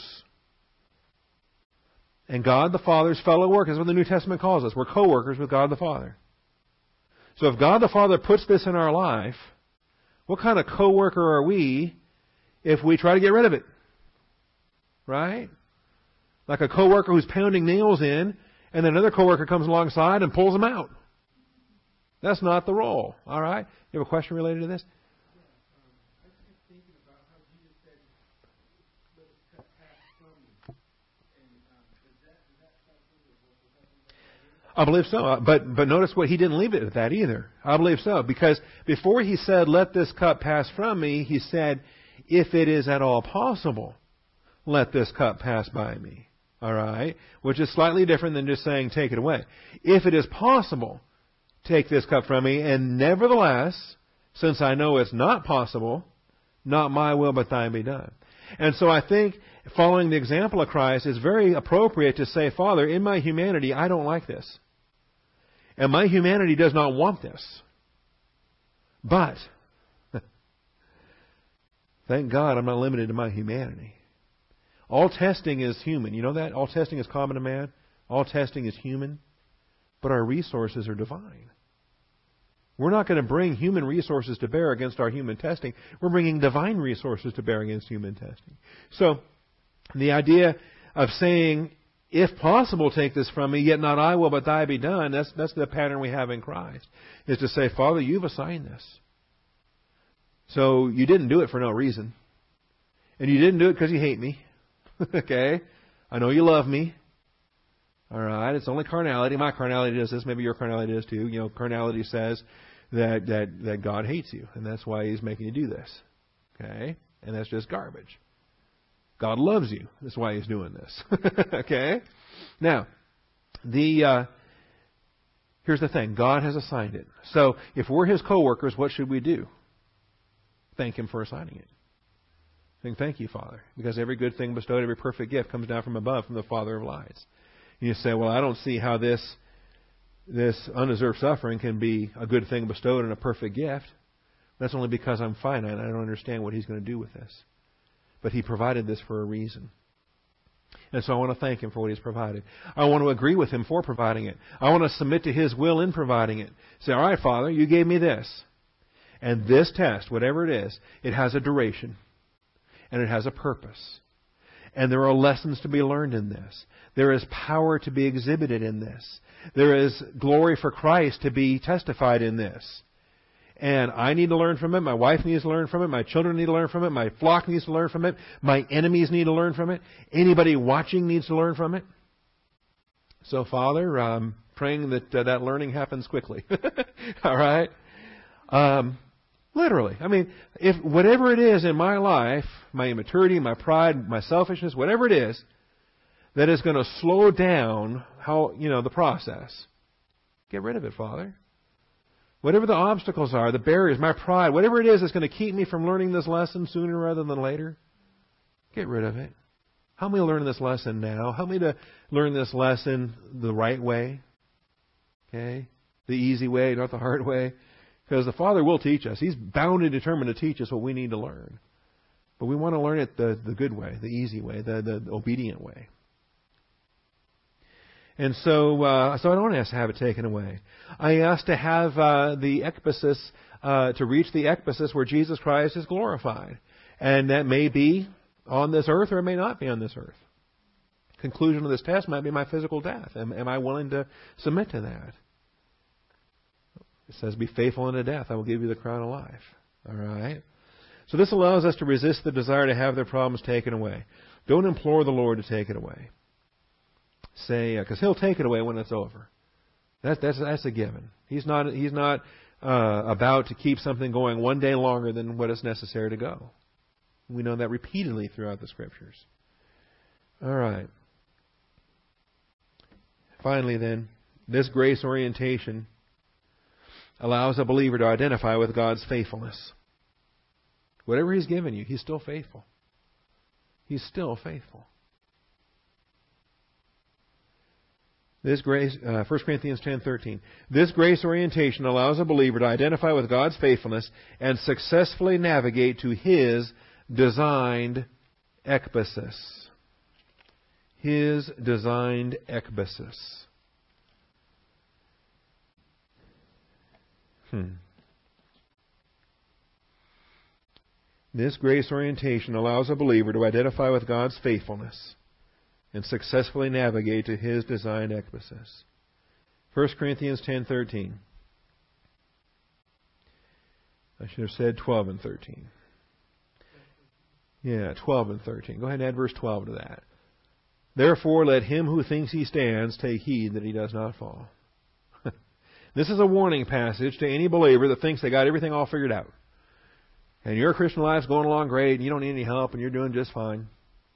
And God the Father's fellow workers is what the New Testament calls us. We're co-workers with God the Father. So if God the Father puts this in our life, what kind of co-worker are we if we try to get rid of it? Right? Like a co-worker who's pounding nails in, and then another co-worker comes alongside and pulls them out. That's not the role. All right? You have a question related to this? I believe so. But but notice what he didn't leave it at that either. I believe so. Because before he said, let this cup pass from me, he said, if it is at all possible, let this cup pass by me. All right? Which is slightly different than just saying, take it away. If it is possible, take this cup from me. And nevertheless, since I know it's not possible, not my will but thine be done. And so I think following the example of Christ is very appropriate to say, Father, in my humanity, I don't like this. And my humanity does not want this. But, thank God I'm not limited to my humanity. All testing is human. You know that? All testing is common to man. All testing is human. But our resources are divine. We're not going to bring human resources to bear against our human testing. We're bringing divine resources to bear against human testing. So, the idea of saying, if possible, take this from me, yet not I will, but thy be done, that's, that's the pattern we have in Christ, is to say, Father, you've assigned this. So, you didn't do it for no reason. And you didn't do it because you hate me. Okay? I know you love me. All right? It's only carnality. My carnality does this. Maybe your carnality does too. You know, carnality says that, that, that God hates you, and that's why He's making you do this. Okay? And that's just garbage. God loves you. That's why He's doing this. Okay? Now, the uh, here's the thing. God has assigned it. So, if we're His co-workers, what should we do? Thank Him for assigning it. Saying, thank you, Father. Because every good thing bestowed, every perfect gift comes down from above, from the Father of lights. You say, well, I don't see how this this undeserved suffering can be a good thing bestowed and a perfect gift. That's only because I'm finite and I don't understand what He's going to do with this. But He provided this for a reason. And so I want to thank Him for what He's provided. I want to agree with Him for providing it. I want to submit to His will in providing it. Say, all right, Father, you gave me this. And this test, whatever it is, it has a duration. And it has a purpose. And there are lessons to be learned in this. There is power to be exhibited in this. There is glory for Christ to be testified in this. And I need to learn from it. My wife needs to learn from it. My children need to learn from it. My flock needs to learn from it. My enemies need to learn from it. Anybody watching needs to learn from it. So, Father, I'm praying that uh, that learning happens quickly. All right? Um, literally. I mean, if whatever it is in my life, my immaturity, my pride, my selfishness, whatever it is, that is going to slow down how, you know, the process. Get rid of it, Father. Whatever the obstacles are, the barriers, my pride, whatever it is that's going to keep me from learning this lesson sooner rather than later, get rid of it. Help me learn this lesson now. Help me to learn this lesson the right way. Okay? The easy way, not the hard way. Because the Father will teach us. He's bound and determined to teach us what we need to learn. But we want to learn it the, the good way, the easy way, the, the obedient way. And so, uh, so I don't ask to have it taken away. I ask to have uh, the ekbasis, uh, to reach the ekbasis where Jesus Christ is glorified. And that may be on this earth or it may not be on this earth. Conclusion of this test might be my physical death. Am, am I willing to submit to that? It says, be faithful unto death. I will give you the crown of life. All right? So this allows us to resist the desire to have their problems taken away. Don't implore the Lord to take it away. Say, because He'll take it away when it's over. That's that's that's a given. He's not He's not uh, about to keep something going one day longer than what is necessary to go. We know that repeatedly throughout the Scriptures. All right. Finally, then, this grace orientation allows a believer to identify with God's faithfulness. Whatever He's given you, He's still faithful. He's still faithful. This grace, uh, First Corinthians ten thirteen. This grace orientation allows a believer to identify with God's faithfulness and successfully navigate to His designed ekbasis. His designed ekbasis. Hmm. This grace orientation allows a believer to identify with God's faithfulness and successfully navigate to His designed ekbasis. First Corinthians ten thirteen. I should have said twelve and thirteen. Yeah, twelve and thirteen. Go ahead and add verse twelve to that. Therefore, let him who thinks he stands take heed that he does not fall. This is a warning passage to any believer that thinks they got everything all figured out. And your Christian life's going along great, and you don't need any help, and you're doing just fine.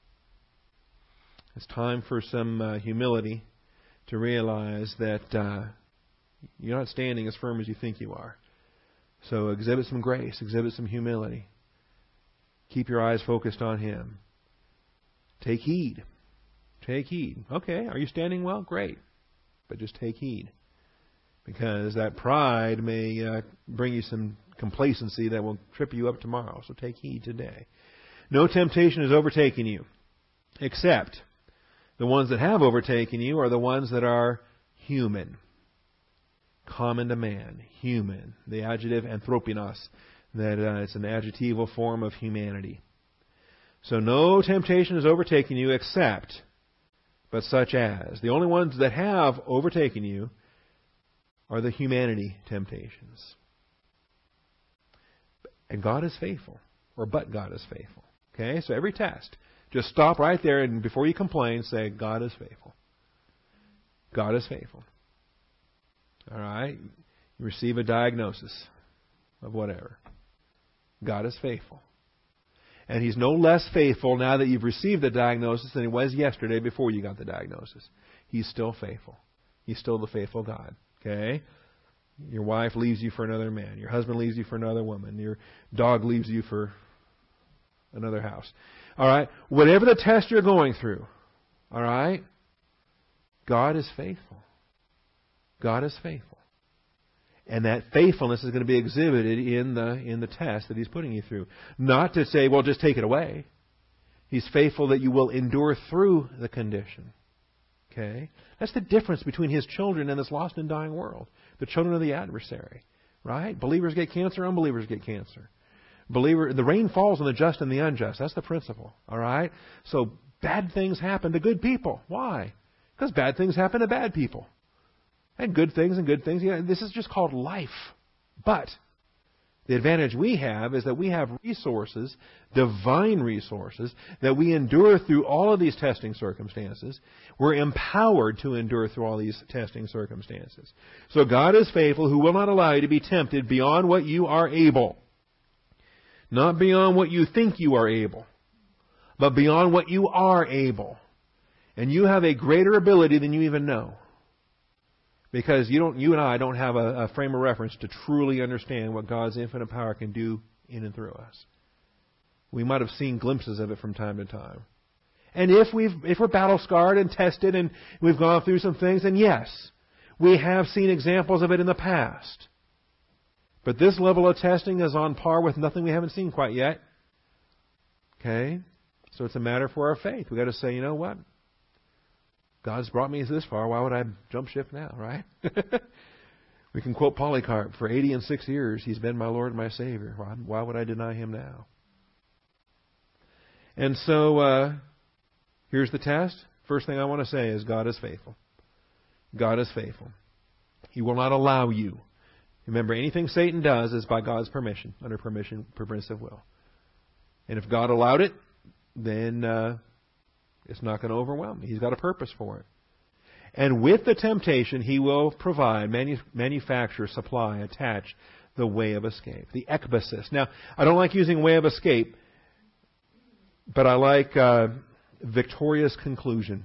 It's time for some uh, humility to realize that uh, you're not standing as firm as you think you are. So exhibit some grace, exhibit some humility. Keep your eyes focused on Him. Take heed. Take heed. Okay, are you standing well? Great. But just take heed. Because that pride may uh, bring you some complacency that will trip you up tomorrow. So take heed today. No temptation has overtaken you, except the ones that have overtaken you are the ones that are human. Common to man. Human. The adjective anthropinos. That uh, it's an adjectival form of humanity. So no temptation has overtaken you except, but such as. The only ones that have overtaken you are the humanity temptations. And God is faithful. Or but God is faithful. Okay? So every test, just stop right there and before you complain, say, God is faithful. God is faithful. All right? You receive a diagnosis of whatever. God is faithful. And He's no less faithful now that you've received the diagnosis than He was yesterday before you got the diagnosis. He's still faithful. He's still the faithful God. Okay? Your wife leaves you for another man. Your husband leaves you for another woman. Your dog leaves you for another house. All right? Whatever the test you're going through, all right? God is faithful. God is faithful. And that faithfulness is going to be exhibited in the in the test that He's putting you through. Not to say, well, just take it away. He's faithful that you will endure through the condition. Okay? That's the difference between His children and this lost and dying world. The children of the adversary. Right? Believers get cancer, unbelievers get cancer. Believer, the rain falls on the just and the unjust. That's the principle. All right? So bad things happen to good people. Why? Because bad things happen to bad people. And good things and good things. You know, this is just called life. But the advantage we have is that we have resources, divine resources, that we endure through all of these testing circumstances. We're empowered to endure through all these testing circumstances. So God is faithful, who will not allow you to be tempted beyond what you are able. Not beyond what you think you are able, but beyond what you are able. And you have a greater ability than you even know. Because you don't, you and I don't have a, a frame of reference to truly understand what God's infinite power can do in and through us. We might have seen glimpses of it from time to time. And if we've, if we're battle scarred and tested and we've gone through some things, then yes, we have seen examples of it in the past. But this level of testing is on par with nothing we haven't seen quite yet. Okay? So it's a matter for our faith. We've got to say, you know what? God's brought me this far. Why would I jump ship now, right? We can quote Polycarp. For eighty and six years, He's been my Lord and my Savior. Why, why would I deny Him now? And so, uh, here's the test. First thing I want to say is God is faithful. God is faithful. He will not allow you. Remember, anything Satan does is by God's permission, under permission, permissive will. And if God allowed it, then uh, it's not going to overwhelm me. He's got a purpose for it. And with the temptation, He will provide, manu- manufacture, supply, attach the way of escape, the ekbasis. Now, I don't like using way of escape, but I like uh, victorious conclusion.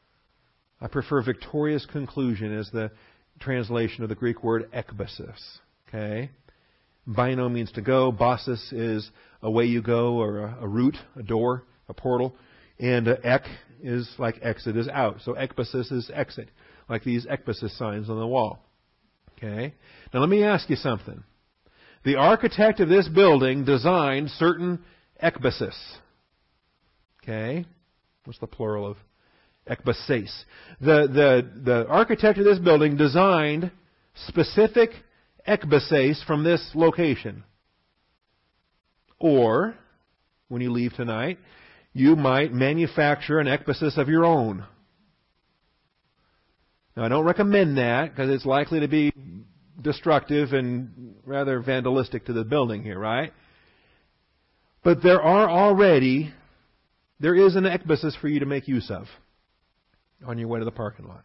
I prefer victorious conclusion as the translation of the Greek word ekbasis. Okay? Bino means to go. Basis is a way you go, or a, a route, a door, a portal. And uh, ek is like exit is out. So ekbasis is exit, like these ekbasis signs on the wall. Okay? Now let me ask you something. The architect of this building designed certain ekbasis. Okay? What's the plural of ekbasis? The, the, the architect of this building designed specific ekbasis from this location. Or, when you leave tonight, you might manufacture an ekbasis of your own. Now, I don't recommend that because it's likely to be destructive and rather vandalistic to the building here, right? But there are already, there is an ekbasis for you to make use of on your way to the parking lot.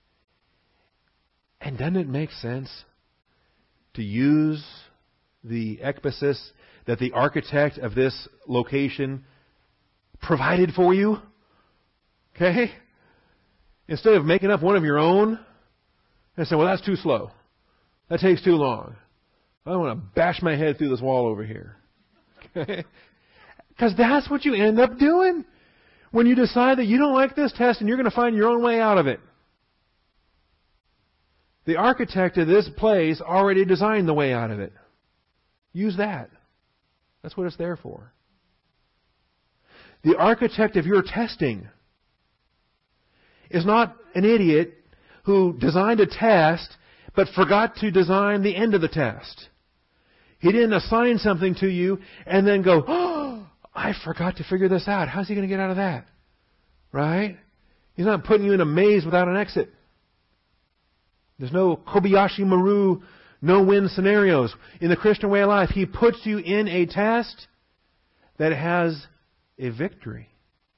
And doesn't it make sense to use the ekbasis that the architect of this location provided for you? Okay? Instead of making up one of your own and say, well, that's too slow. That takes too long. I want to bash my head through this wall over here. Okay? Because that's what you end up doing when you decide that you don't like this test and you're going to find your own way out of it. The architect of this place already designed the way out of it. Use that. That's what it's there for. The architect of your testing is not an idiot who designed a test but forgot to design the end of the test. He didn't assign something to you and then go, oh, I forgot to figure this out. How's he going to get out of that? Right? He's not putting you in a maze without an exit. There's no Kobayashi Maru, no-win scenarios. In the Christian way of life, He puts you in a test that has a victory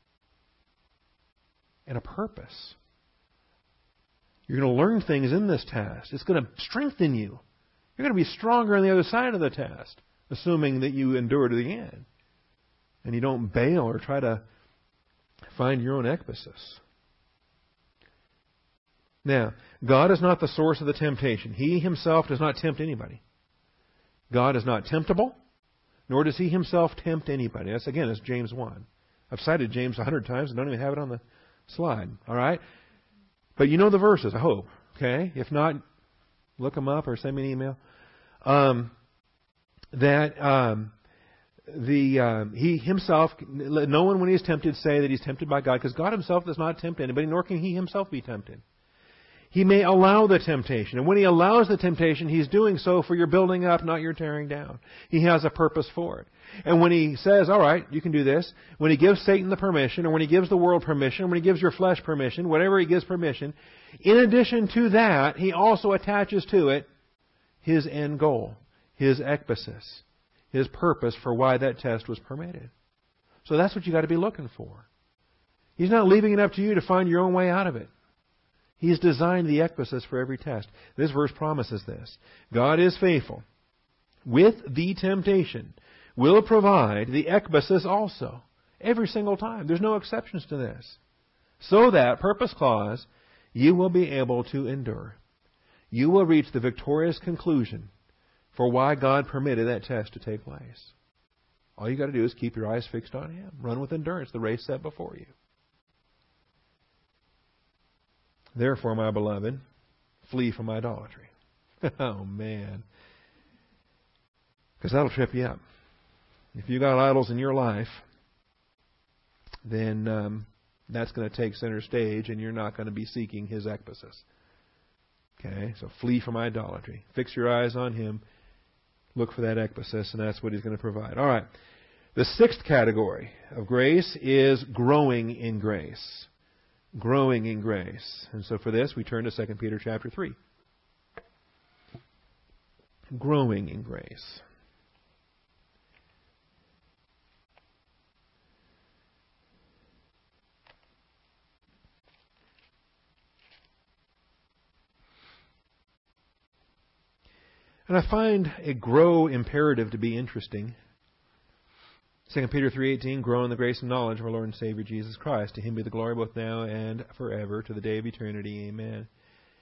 and a purpose. You're going to learn things in this test. It's going to strengthen you. You're going to be stronger on the other side of the test, assuming that you endure to the end. And you don't bail or try to find your own ekbasis. Now, God is not the source of the temptation. He Himself does not tempt anybody. God is not temptable, nor does He Himself tempt anybody. That's, again, it's James one. I've cited James a hundred times and don't even have it on the slide. All right? But you know the verses, I hope. Okay? If not, look them up or send me an email. Um, that um, the um, He Himself, no one when He is tempted say that He's tempted by God, because God Himself does not tempt anybody, nor can He Himself be tempted. He may allow the temptation. And when He allows the temptation, He's doing so for your building up, not your tearing down. He has a purpose for it. And when He says, all right, you can do this, when He gives Satan the permission, or when He gives the world permission, when He gives your flesh permission, whatever He gives permission, in addition to that, He also attaches to it His end goal, His ekbasis, His purpose for why that test was permitted. So that's what you got to be looking for. He's not leaving it up to you to find your own way out of it. He's designed the ekbasis for every test. This verse promises this. God is faithful. With the temptation, will provide the ekbasis also. Every single time. There's no exceptions to this. So that, purpose clause, you will be able to endure. You will reach the victorious conclusion for why God permitted that test to take place. All you got to do is keep your eyes fixed on Him. Run with endurance the race set before you. Therefore, my beloved, flee from idolatry. Oh, man. Because that'll trip you up. If you got idols in your life, then um, that's going to take center stage, and you're not going to be seeking His ekbasis. Okay? So flee from idolatry. Fix your eyes on Him. Look for that ekbasis, and that's what He's going to provide. All right. The sixth category of grace is growing in grace. Growing in grace. And so for this, we turn to Second Peter chapter three. Growing in grace. And I find a grow imperative to be interesting. Second Peter three eighteen, grow in the grace and knowledge of our Lord and Savior Jesus Christ. To Him be the glory both now and forever, to the day of eternity. Amen.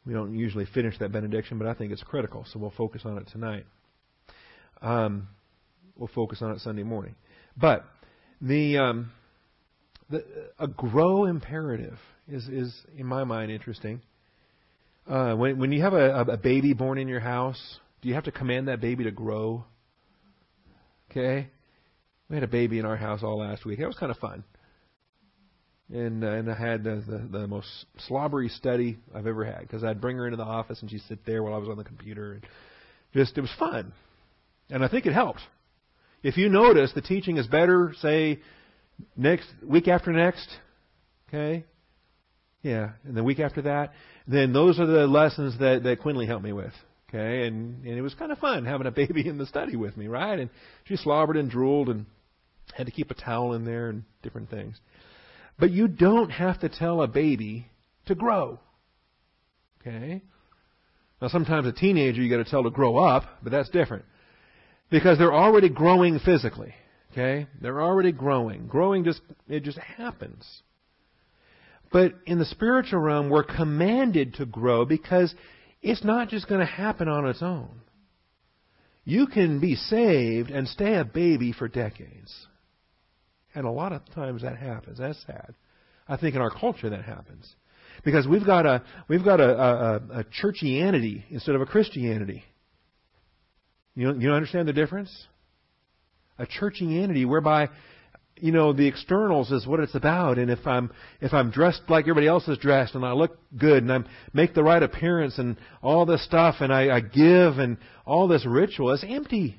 We don't usually finish that benediction, but I think it's critical, so we'll focus on it tonight. Um, we'll focus on it Sunday morning. But the, um, the a grow imperative is, is in my mind, interesting. Uh, when, when you have a, a baby born in your house, do you have to command that baby to grow? Okay? We had a baby in our house all last week. It was kind of fun. And, uh, and I had uh, the, the most slobbery study I've ever had, because I'd bring her into the office and she'd sit there while I was on the computer. And just, it was fun. And I think it helped. If you notice, the teaching is better, say, next week after next, okay? Yeah, and the week after that, then those are the lessons that, that Quinley helped me with, okay? And, and it was kind of fun having a baby in the study with me, right? And she slobbered and drooled and had to keep a towel in there and different things. But you don't have to tell a baby to grow. Okay? Now, sometimes a teenager you got to tell to grow up, but that's different. Because they're already growing physically. Okay? They're already growing. Growing just, it just happens. But in the spiritual realm, we're commanded to grow because it's not just going to happen on its own. You can be saved and stay a baby for decades. And a lot of times that happens. That's sad. I think in our culture that happens. Because we've got a we've got a, a, a churchianity instead of a Christianity. You know, you understand the difference? A churchianity whereby, you know, the externals is what it's about, and if I'm if I'm dressed like everybody else is dressed, and I look good, and I make the right appearance, and all this stuff, and I, I give, and all this ritual, it's empty.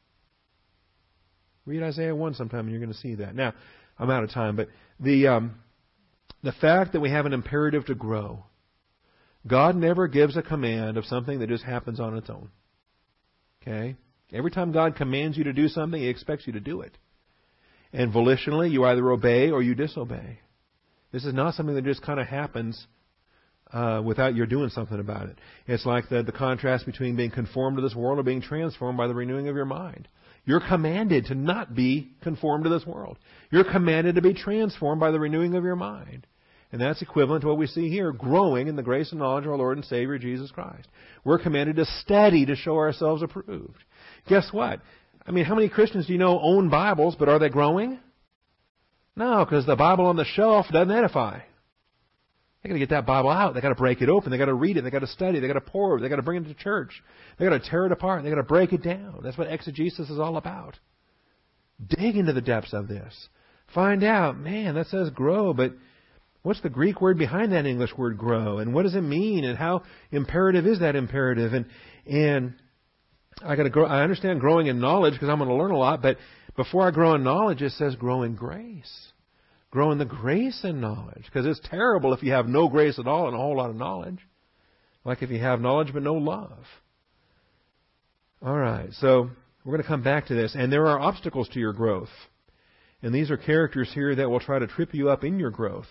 Read Isaiah one sometime, and you're going to see that. Now, I'm out of time, but the um, the fact that we have an imperative to grow, God never gives a command of something that just happens on its own. Okay? Every time God commands you to do something, He expects you to do it. And volitionally, you either obey or you disobey. This is not something that just kind of happens uh, without you doing something about it. It's like the, the contrast between being conformed to this world or being transformed by the renewing of your mind. You're commanded to not be conformed to this world. You're commanded to be transformed by the renewing of your mind. And that's equivalent to what we see here, growing in the grace and knowledge of our Lord and Savior, Jesus Christ. We're commanded to study to show ourselves approved. Guess what? I mean, how many Christians do you know own Bibles, but are they growing? No, because the Bible on the shelf doesn't edify. They got to get that Bible out. They got to break it open. They got to read it. They got to study. They got to pore it. They got to bring it to church. They got to tear it apart. They got to break it down. That's what exegesis is all about. Dig into the depths of this. Find out, man, that says grow, but what's the Greek word behind that English word grow? And what does it mean? And how imperative is that imperative? And and I got to grow. I understand growing in knowledge because I'm going to learn a lot. But before I grow in knowledge, it says grow in grace. Grow in the grace and knowledge. Because it's terrible if you have no grace at all and a whole lot of knowledge. Like if you have knowledge but no love. All right, so we're going to come back to this. And there are obstacles to your growth. And these are characters here that will try to trip you up in your growth.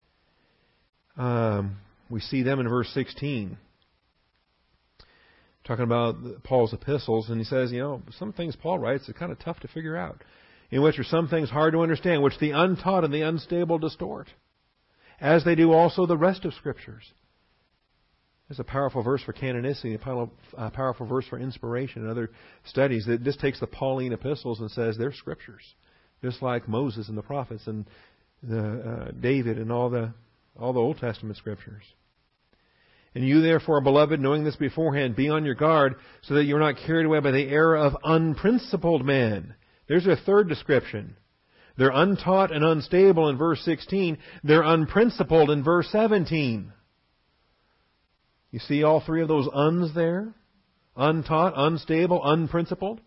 Um, we see them in verse sixteen. Talking about Paul's epistles. And he says, you know, some things Paul writes are kind of tough to figure out. In which are some things hard to understand, which the untaught and the unstable distort, as they do also the rest of Scriptures. There's a powerful verse for canonicity, a powerful verse for inspiration and other studies that just takes the Pauline epistles and says they're Scriptures, just like Moses and the prophets and the, uh, David and all the all the Old Testament Scriptures. And you therefore, beloved, knowing this beforehand, be on your guard, so that you are not carried away by the error of unprincipled men. There's a third description. They're untaught and unstable in verse sixteen. They're unprincipled in verse seventeen. You see all three of those uns there? Untaught, unstable, unprincipled.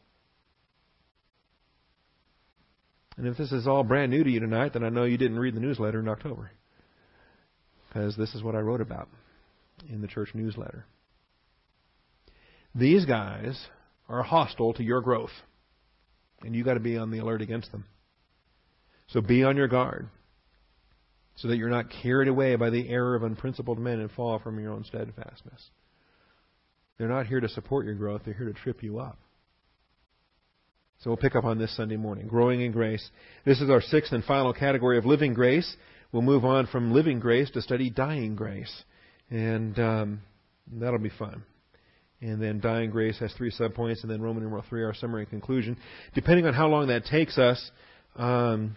And if this is all brand new to you tonight, then I know you didn't read the newsletter in October. Because this is what I wrote about in the church newsletter. These guys are hostile to your growth. And you've got to be on the alert against them. So be on your guard, so that you're not carried away by the error of unprincipled men and fall from your own steadfastness. They're not here to support your growth. They're here to trip you up. So we'll pick up on this Sunday morning. Growing in grace. This is our sixth and final category of living grace. We'll move on from living grace to study dying grace. And um, That'll be fun. And then Dying Grace has three subpoints, and then Roman numeral three, our summary and conclusion. Depending on how long that takes us, um,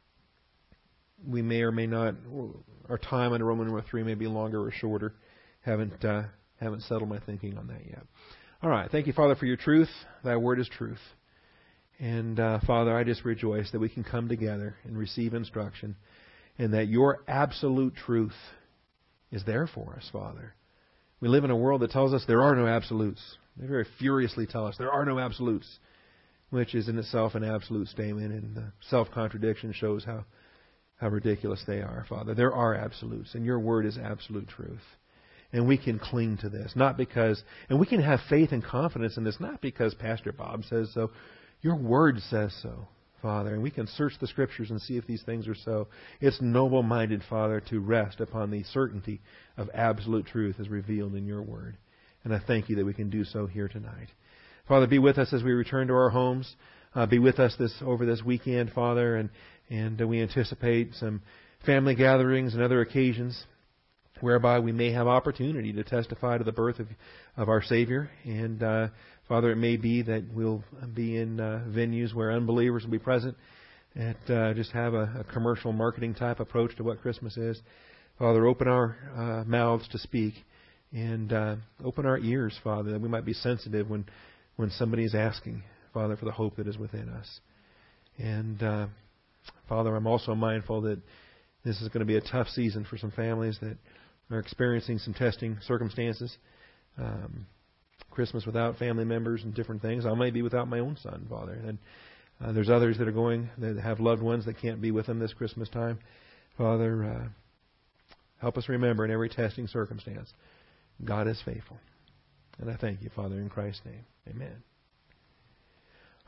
we may or may not, our time under Roman numeral three may be longer or shorter. Haven't uh, haven't settled my thinking on that yet. All right. Thank you, Father, for your truth. Thy word is truth. And, uh, Father, I just rejoice that we can come together and receive instruction, and that your absolute truth is there for us, Father. We live in a world that tells us there are no absolutes. They very furiously tell us there are no absolutes, which is in itself an absolute statement, and the self-contradiction shows how, how ridiculous they are, Father. There are absolutes, and your word is absolute truth. And we can cling to this, not because, and we can have faith and confidence in this, not because Pastor Bob says so. Your word says so, Father, and we can search the Scriptures and see if these things are so. It's noble-minded, Father, to rest upon the certainty of absolute truth as revealed in your word. And I thank you that we can do so here tonight. Father, be with us as we return to our homes. Uh, be with us this over this weekend, Father, and, and uh, we anticipate some family gatherings and other occasions whereby we may have opportunity to testify to the birth of, of our Savior. And, uh, Father, it may be that we'll be in uh, venues where unbelievers will be present and uh, just have a, a commercial marketing type approach to what Christmas is. Father, open our uh, mouths to speak and uh, open our ears, Father, that we might be sensitive when, when somebody is asking, Father, for the hope that is within us. And, uh, Father, I'm also mindful that this is going to be a tough season for some families that are experiencing some testing circumstances. Um, Christmas without family members and different things. I may be without my own son, Father. And uh, there's others that are going, that have loved ones that can't be with them this Christmas time. Father, uh, help us remember in every testing circumstance, God is faithful. And I thank you, Father, in Christ's name. Amen.